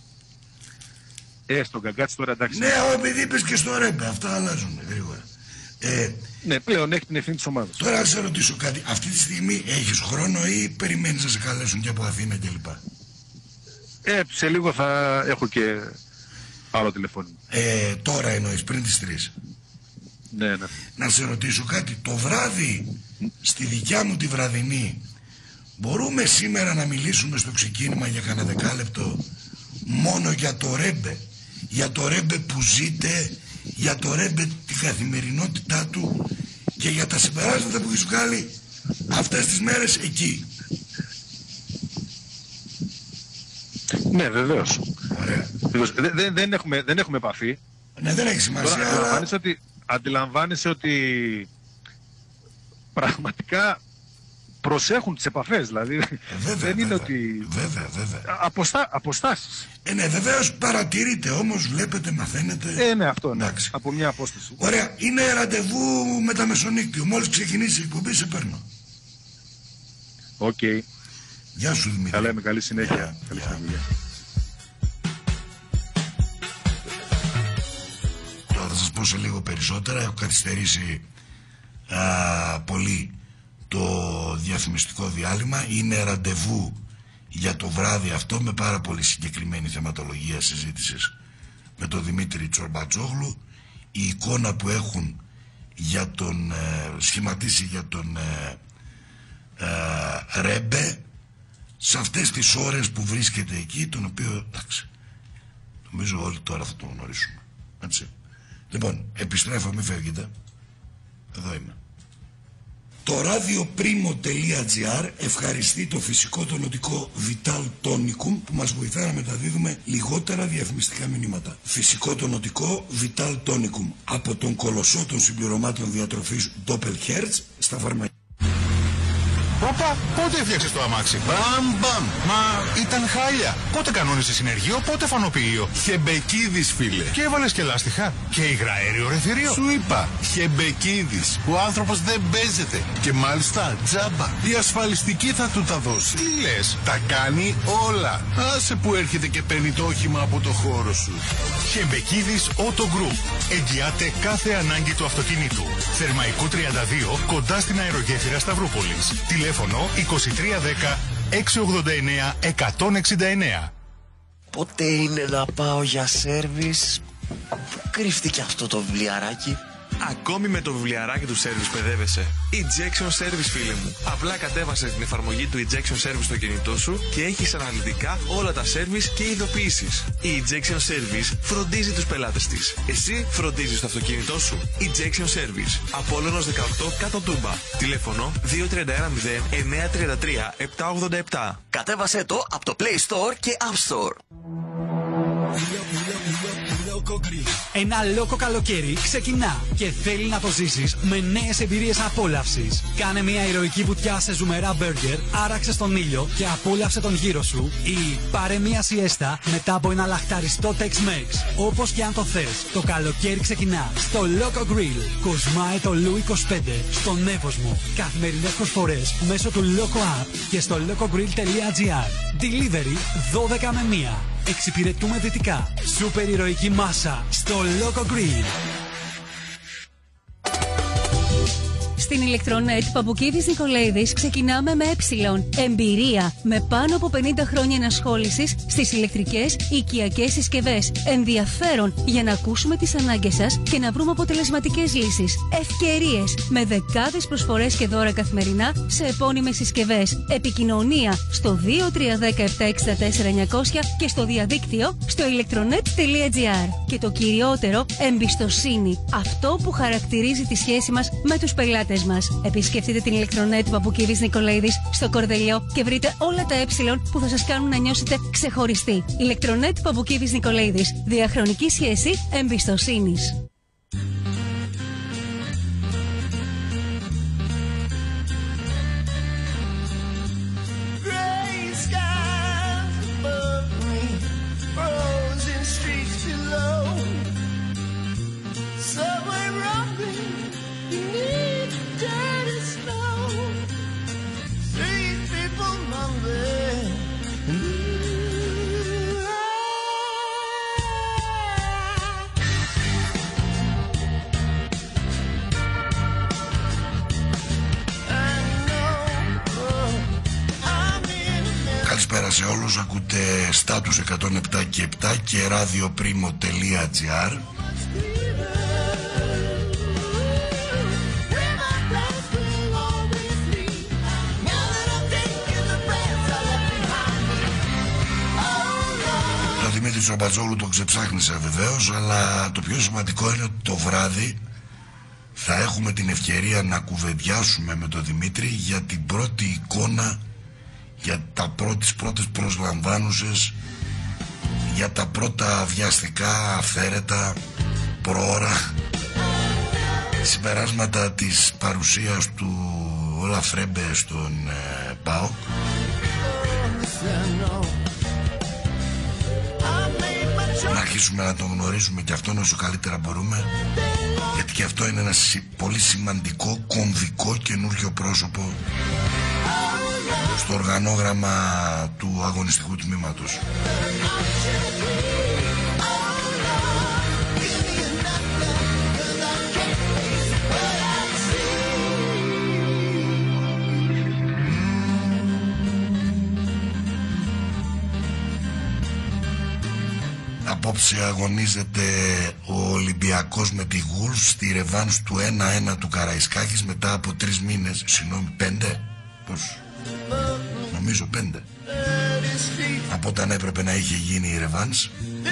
Στον Καγκάτσι τώρα εντάξει. Ναι, επειδή είπες και στο Ρέμπε. Αυτά αλλάζουν γρήγορα. Ναι, πλέον έχει την ευθύνη της ομάδας. Τώρα να σε ρωτήσω κάτι. Αυτή τη στιγμή έχεις χρόνο ή περιμένεις να σε καλέσουν και από Αθήνα κλπ? Σε λίγο θα έχω και άλλο τηλεφώνημα. Τώρα εννοείς, πριν τις 3. Ναι. Να σε ρωτήσω κάτι. Το βράδυ, στη δικιά μου τη βραδινή, μπορούμε σήμερα να μιλήσουμε στο ξεκίνημα για κανένα δεκάλεπτο μόνο για το Ρέμπε? Για το Ρέμπε που ζείτε, για το Ρέμπε την καθημερινότητά του και για τα συμπεράσματα που έχεις βγάλει αυτές τις μέρες εκεί. Ναι, βεβαίως. Ωραία. Δεν έχουμε επαφή. Ναι, δεν έχει σημασία. Τώρα αντιλαμβάνεσαι ότι πραγματικά προσέχουν τις επαφές, δηλαδή δεν είναι ότι... Βέβαια. Αποστάσεις. Ναι, βεβαίως παρατηρείτε, όμως βλέπετε, μαθαίνετε. Ναι, αυτό, ναι. Εντάξει. Από μια απόσταση. Ωραία, είναι ραντεβού με τα μεσονύκτιο. Μόλις ξεκινήσει η εκπομπή σε παίρνω. Οκ. Γεια σου Δημήτρη. Θα λέμε καλή συνέχεια. Καλή συνέχεια. Τώρα θα σας πω σε λίγο περισσότερα. Έχω καθυστερήσει πολύ το διαφημιστικό διάλειμμα. Είναι ραντεβού για το βράδυ αυτό με πάρα πολύ συγκεκριμένη θεματολογία συζήτησης με τον Δημήτρη Τσορμπατζόγλου. Η εικόνα που έχουν για τον σχηματίσει για τον Ρέμπε σε αυτές τις ώρες που βρίσκεται εκεί, τον οποίο εντάξει, νομίζω όλοι τώρα θα τον γνωρίσουμε. Έτσι. Λοιπόν, επιστρέφω, μην φεύγετε. Εδώ είμαι. Το radioprimo.gr ευχαριστεί το φυσικό τονωτικό Vital Tonicum που μας βοηθά να μεταδίδουμε λιγότερα διαφημιστικά μηνύματα. Φυσικό τονωτικό Vital Tonicum από τον κολοσσό των συμπληρωμάτων διατροφής Doppelherz στα φαρμακεία. Όπα, πότε έφτιαξες το αμάξι? Μπαμ. Μα ήταν χάλια. Πότε κανόνισες συνεργείο, πότε φανοποιείο? Χεμπεκίδης, φίλε. Και έβαλες και λάστιχα. Και υγραέριο ρεθυρίο. Σου είπα, Χεμπεκίδης. Ο άνθρωπος δεν παίζεται. Και μάλιστα τζάμπα. Η ασφαλιστική θα του τα δώσει. Τι λες? Τα κάνει όλα. Άσε που έρχεται και παίρνει το όχημα από το χώρο σου. Χεμπεκίδης Auto Group. Εγγυάται κάθε ανάγκη του αυτοκινήτου. Θερμαϊκού 32 κοντά στην αερογέφυρα Σταυρούπολης. Τηλέφωνο 2310 689 169. Πότε είναι να πάω για σέρβις? Πού κρύφτηκε αυτό το βιβλιαράκι? Ακόμη με το βιβλιαράκι του Service παιδεύεσαι. Ejection Service, φίλε μου. Απλά κατέβασες την εφαρμογή του Ejection Service στο κινητό σου και έχεις αναλυτικά όλα τα service και ειδοποιήσεις. Η Ejection Service φροντίζει τους πελάτες της. Εσύ φροντίζεις το αυτοκίνητό σου. Ejection Service. Απόλλωνος 18 κάτω Τούμπα. Τηλέφωνο 2310 933 787. Κατέβασέ το από το Play Store και App Store. Ένα λόκο καλοκαίρι ξεκινά και θέλει να το ζήσεις με νέες εμπειρίες απόλαυσης. Κάνε μια ηρωική βουτιά σε ζουμερά μπέργκερ, άραξε στον ήλιο και απόλαυσε τον γύρο σου ή πάρε μια σιέστα μετά από ένα λαχταριστό Tex-Mex. Όπως και αν το θες, το καλοκαίρι ξεκινά στο Loco Grill. Κοσμάει το Λου 25 στον Εύωσμο. Καθημερινές προσφορές μέσω του Loco App και στο locogrill.gr. Delivery 12 με 1. Εξυπηρετούμε δυτικά. Σούπερ ηρωική μάσα στο Loco Grill. Στην Ηλεκτρονέτ Παπουκίδης Νικολαίδης ξεκινάμε με εμπειρία με πάνω από 50 χρόνια ενασχόλησης στις ηλεκτρικές οικιακές συσκευές. Ενδιαφέρον για να ακούσουμε τις ανάγκες σας και να βρούμε αποτελεσματικές λύσεις. Ευκαιρίες με δεκάδες προσφορές και δώρα καθημερινά σε επώνυμες συσκευές. Επικοινωνία στο 2310 και στο διαδίκτυο στο electronet.gr. Και το κυριότερο, εμπιστοσύνη. Αυτό που χαρακτηρίζει τη σχέση μας με τους πελάτες μας. Επισκεφτείτε την Ηλεκτρονέτ Παπουκίδης Νικολαίδης στο Κορδελιό και βρείτε όλα τα που θα σας κάνουν να νιώσετε ξεχωριστοί. Ηλεκτρονέτ Παπουκίδης Νικολαίδης. Διαχρονική σχέση εμπιστοσύνης. Βεβαίως ακούτε Status 107 και 7 και radioprimo.gr. Το Δημήτρη Τσομπατζόγλου τον ξεψάχνησα βεβαίως, αλλά το πιο σημαντικό είναι ότι το βράδυ θα έχουμε την ευκαιρία να κουβεντιάσουμε με τον Δημήτρη για την πρώτη εικόνα, για τις πρώτες προσλαμβάνουσες, για τα πρώτα βιαστικά, αυθαίρετα, προώρα συμπεράσματα της παρουσίας του Όλαφ Ρέμπε στον ΠΑΟΚ. Να αρχίσουμε να τον γνωρίζουμε και αυτόν όσο καλύτερα μπορούμε, γιατί και αυτό είναι ένα πολύ σημαντικό κομβικό καινούργιο πρόσωπο στο οργανόγραμμα του αγωνιστικού τμήματος. Απόψε αγωνίζεται ο Ολυμπιακός με τη Γουλφ στη ρεβάνς του 1-1 του Καραϊσκάκης μετά από 3 μήνες, συγγνώμη 5, πώς, νομίζω 5, από όταν έπρεπε να είχε γίνει η ρεβάνς.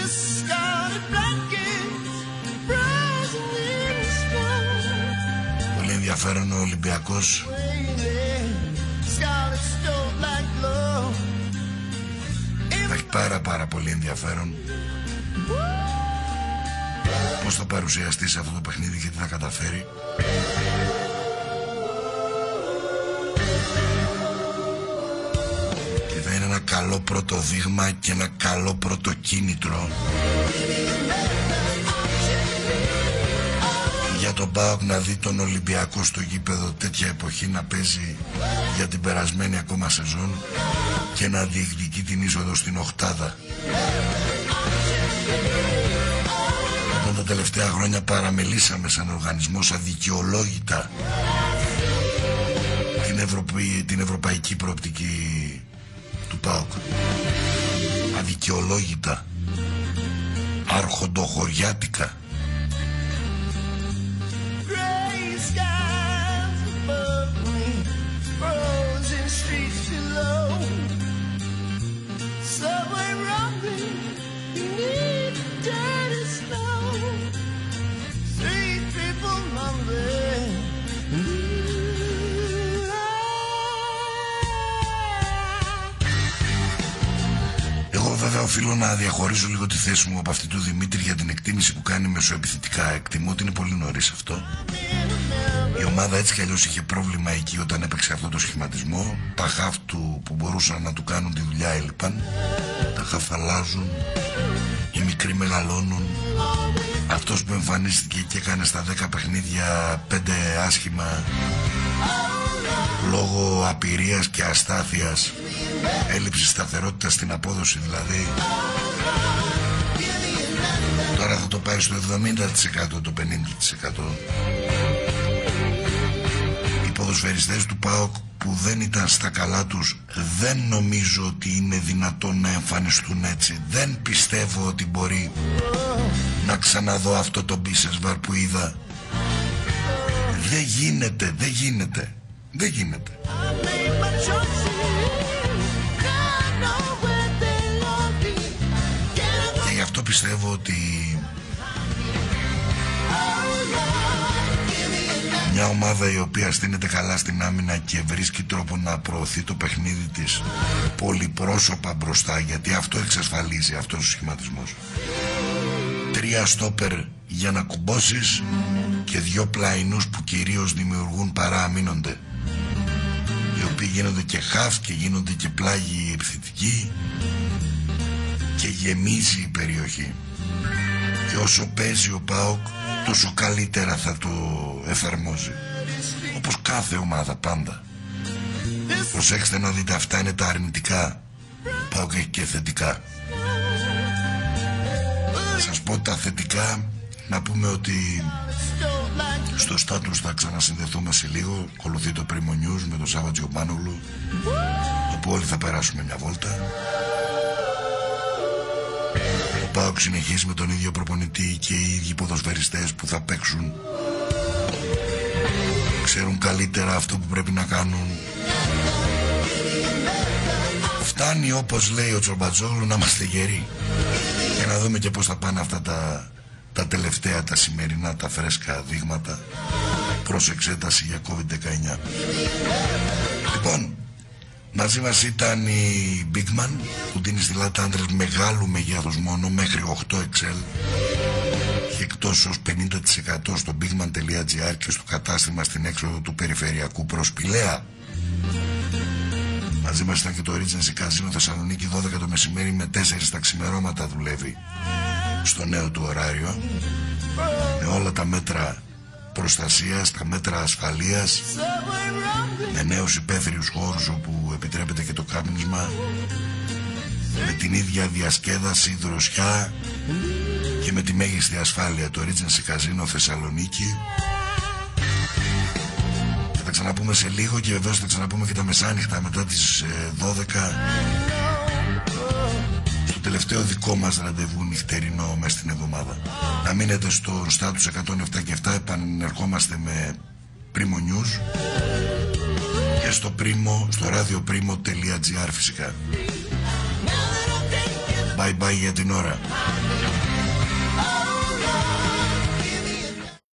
Πολύ ενδιαφέρον ο Ολυμπιακός. Θα έχει πάρα πολύ ενδιαφέρον πώς θα παρουσιαστεί σε αυτό το παιχνίδι και τι θα καταφέρει. Και θα είναι ένα καλό πρώτο δείγμα και ένα καλό πρώτο κίνητρο για τον ΠΑΟΚ να δει τον Ολυμπιακό στο γήπεδο τέτοια εποχή να παίζει για την περασμένη ακόμα σεζόν και να διεκδικεί την είσοδο στην οκτάδα. Όταν τα τελευταία χρόνια παραμελήσαμε σαν οργανισμός αδικαιολόγητα την ευρωπαϊκή προοπτική του ΠΑΟΚ, αδικαιολόγητα, αρχοντοχωριάτικα. Βέβαια οφείλω να διαχωρίσω λίγο τη θέση μου από αυτή του Δημήτρη για την εκτίμηση που κάνει μεσοεπιθετικά. Εκτιμώ ότι είναι πολύ νωρίς αυτό. Η ομάδα έτσι κι αλλιώς είχε πρόβλημα εκεί όταν έπαιξε αυτό το σχηματισμό. Τα χαφ του που μπορούσαν να του κάνουν τη δουλειά έλειπαν. Τα χαφ αλλάζουν, οι μικροί μεγαλώνουν. Αυτός που εμφανίστηκε και έκανε στα 10 παιχνίδια 5 άσχημα λόγω απειρίας και αστάθειας, έλλειψη σταθερότητας στην απόδοση δηλαδή, τώρα θα το πάει στο 70%, το 50%. Οι ποδοσφαιριστές του ΠΑΟΚ που δεν ήταν στα καλά τους δεν νομίζω ότι είναι δυνατόν να εμφανιστούν έτσι. Δεν πιστεύω ότι μπορεί να ξαναδώ αυτό το Μπίσεσβαρ που είδα. Δεν γίνεται. Και γι' αυτό πιστεύω ότι μια ομάδα η οποία στείνεται καλά στην άμυνα και βρίσκει τρόπο να προωθεί το παιχνίδι της πολυπρόσωπα μπροστά, γιατί αυτό εξασφαλίζει αυτός ο σχηματισμός. 3 στόπερ για να κουμπώσεις και 2 πλαϊνούς που κυρίως δημιουργούν παρά αμήνονται, οι οποίοι γίνονται και χαφ και γίνονται και πλάγοι επιθετικοί και γεμίζει η περιοχή. Και όσο παίζει ο ΠΑΟΚ τόσο καλύτερα θα το εφαρμόζει, όπως κάθε ομάδα πάντα. Προσέξτε να δείτε, αυτά είναι τα αρνητικά. Ο ΠΑΟΚ έχει και θετικά. Σας πω τα θετικά, να πούμε ότι στο Status θα ξανασυνδεθούμε σε λίγο. Ακολουθεί το Primo News με τον Σάββα Τζιομπάνογλου, όπου όλοι θα περάσουμε μια βόλτα. ΠΑΟΚ συνεχίσει με τον ίδιο προπονητή και οι ίδιοι ποδοσφαιριστές που θα παίξουν ξέρουν καλύτερα αυτό που πρέπει να κάνουν. Φτάνει, όπως λέει ο Τσορμπατζόγλου, να είμαστε γεροί και να δούμε και πώς θα πάνε αυτά τα τελευταία, τα σημερινά, τα φρέσκα δείγματα προς εξέταση για COVID-19. Λοιπόν, μαζί μας ήταν η Bigman που δίνει στη Λάτα άντρες μεγάλου μεγέθους μόνο μέχρι 8 XL και εκτός ως 50% στο bigman.gr και στο κατάστημα στην έξοδο του περιφερειακού προς Πηλαία. Μαζί μας ήταν και το Regency Casino Θεσσαλονίκη, 12 το μεσημέρι με 4 τα ξημερώματα δουλεύει στο νέο του ωράριο, με όλα τα μέτρα προστασίας, τα μέτρα ασφαλείας, με νέους υπαίθριους χώρους όπου επιτρέπεται και το κάπνισμα, με την ίδια διασκέδαση, δροσιά και με τη μέγιστη ασφάλεια. Το Regency Casino Θεσσαλονίκη. Θα τα ξαναπούμε σε λίγο και βεβαίως θα ξαναπούμε και τα μεσάνυχτα μετά τις 12 στο τελευταίο δικό μας ραντεβού νυχτερινό μες στην εβδομάδα. Να μείνετε στο Status 107 και 7, επανερχόμαστε με Primo News και στο radioprimo.gr φυσικά. Bye bye για την ώρα.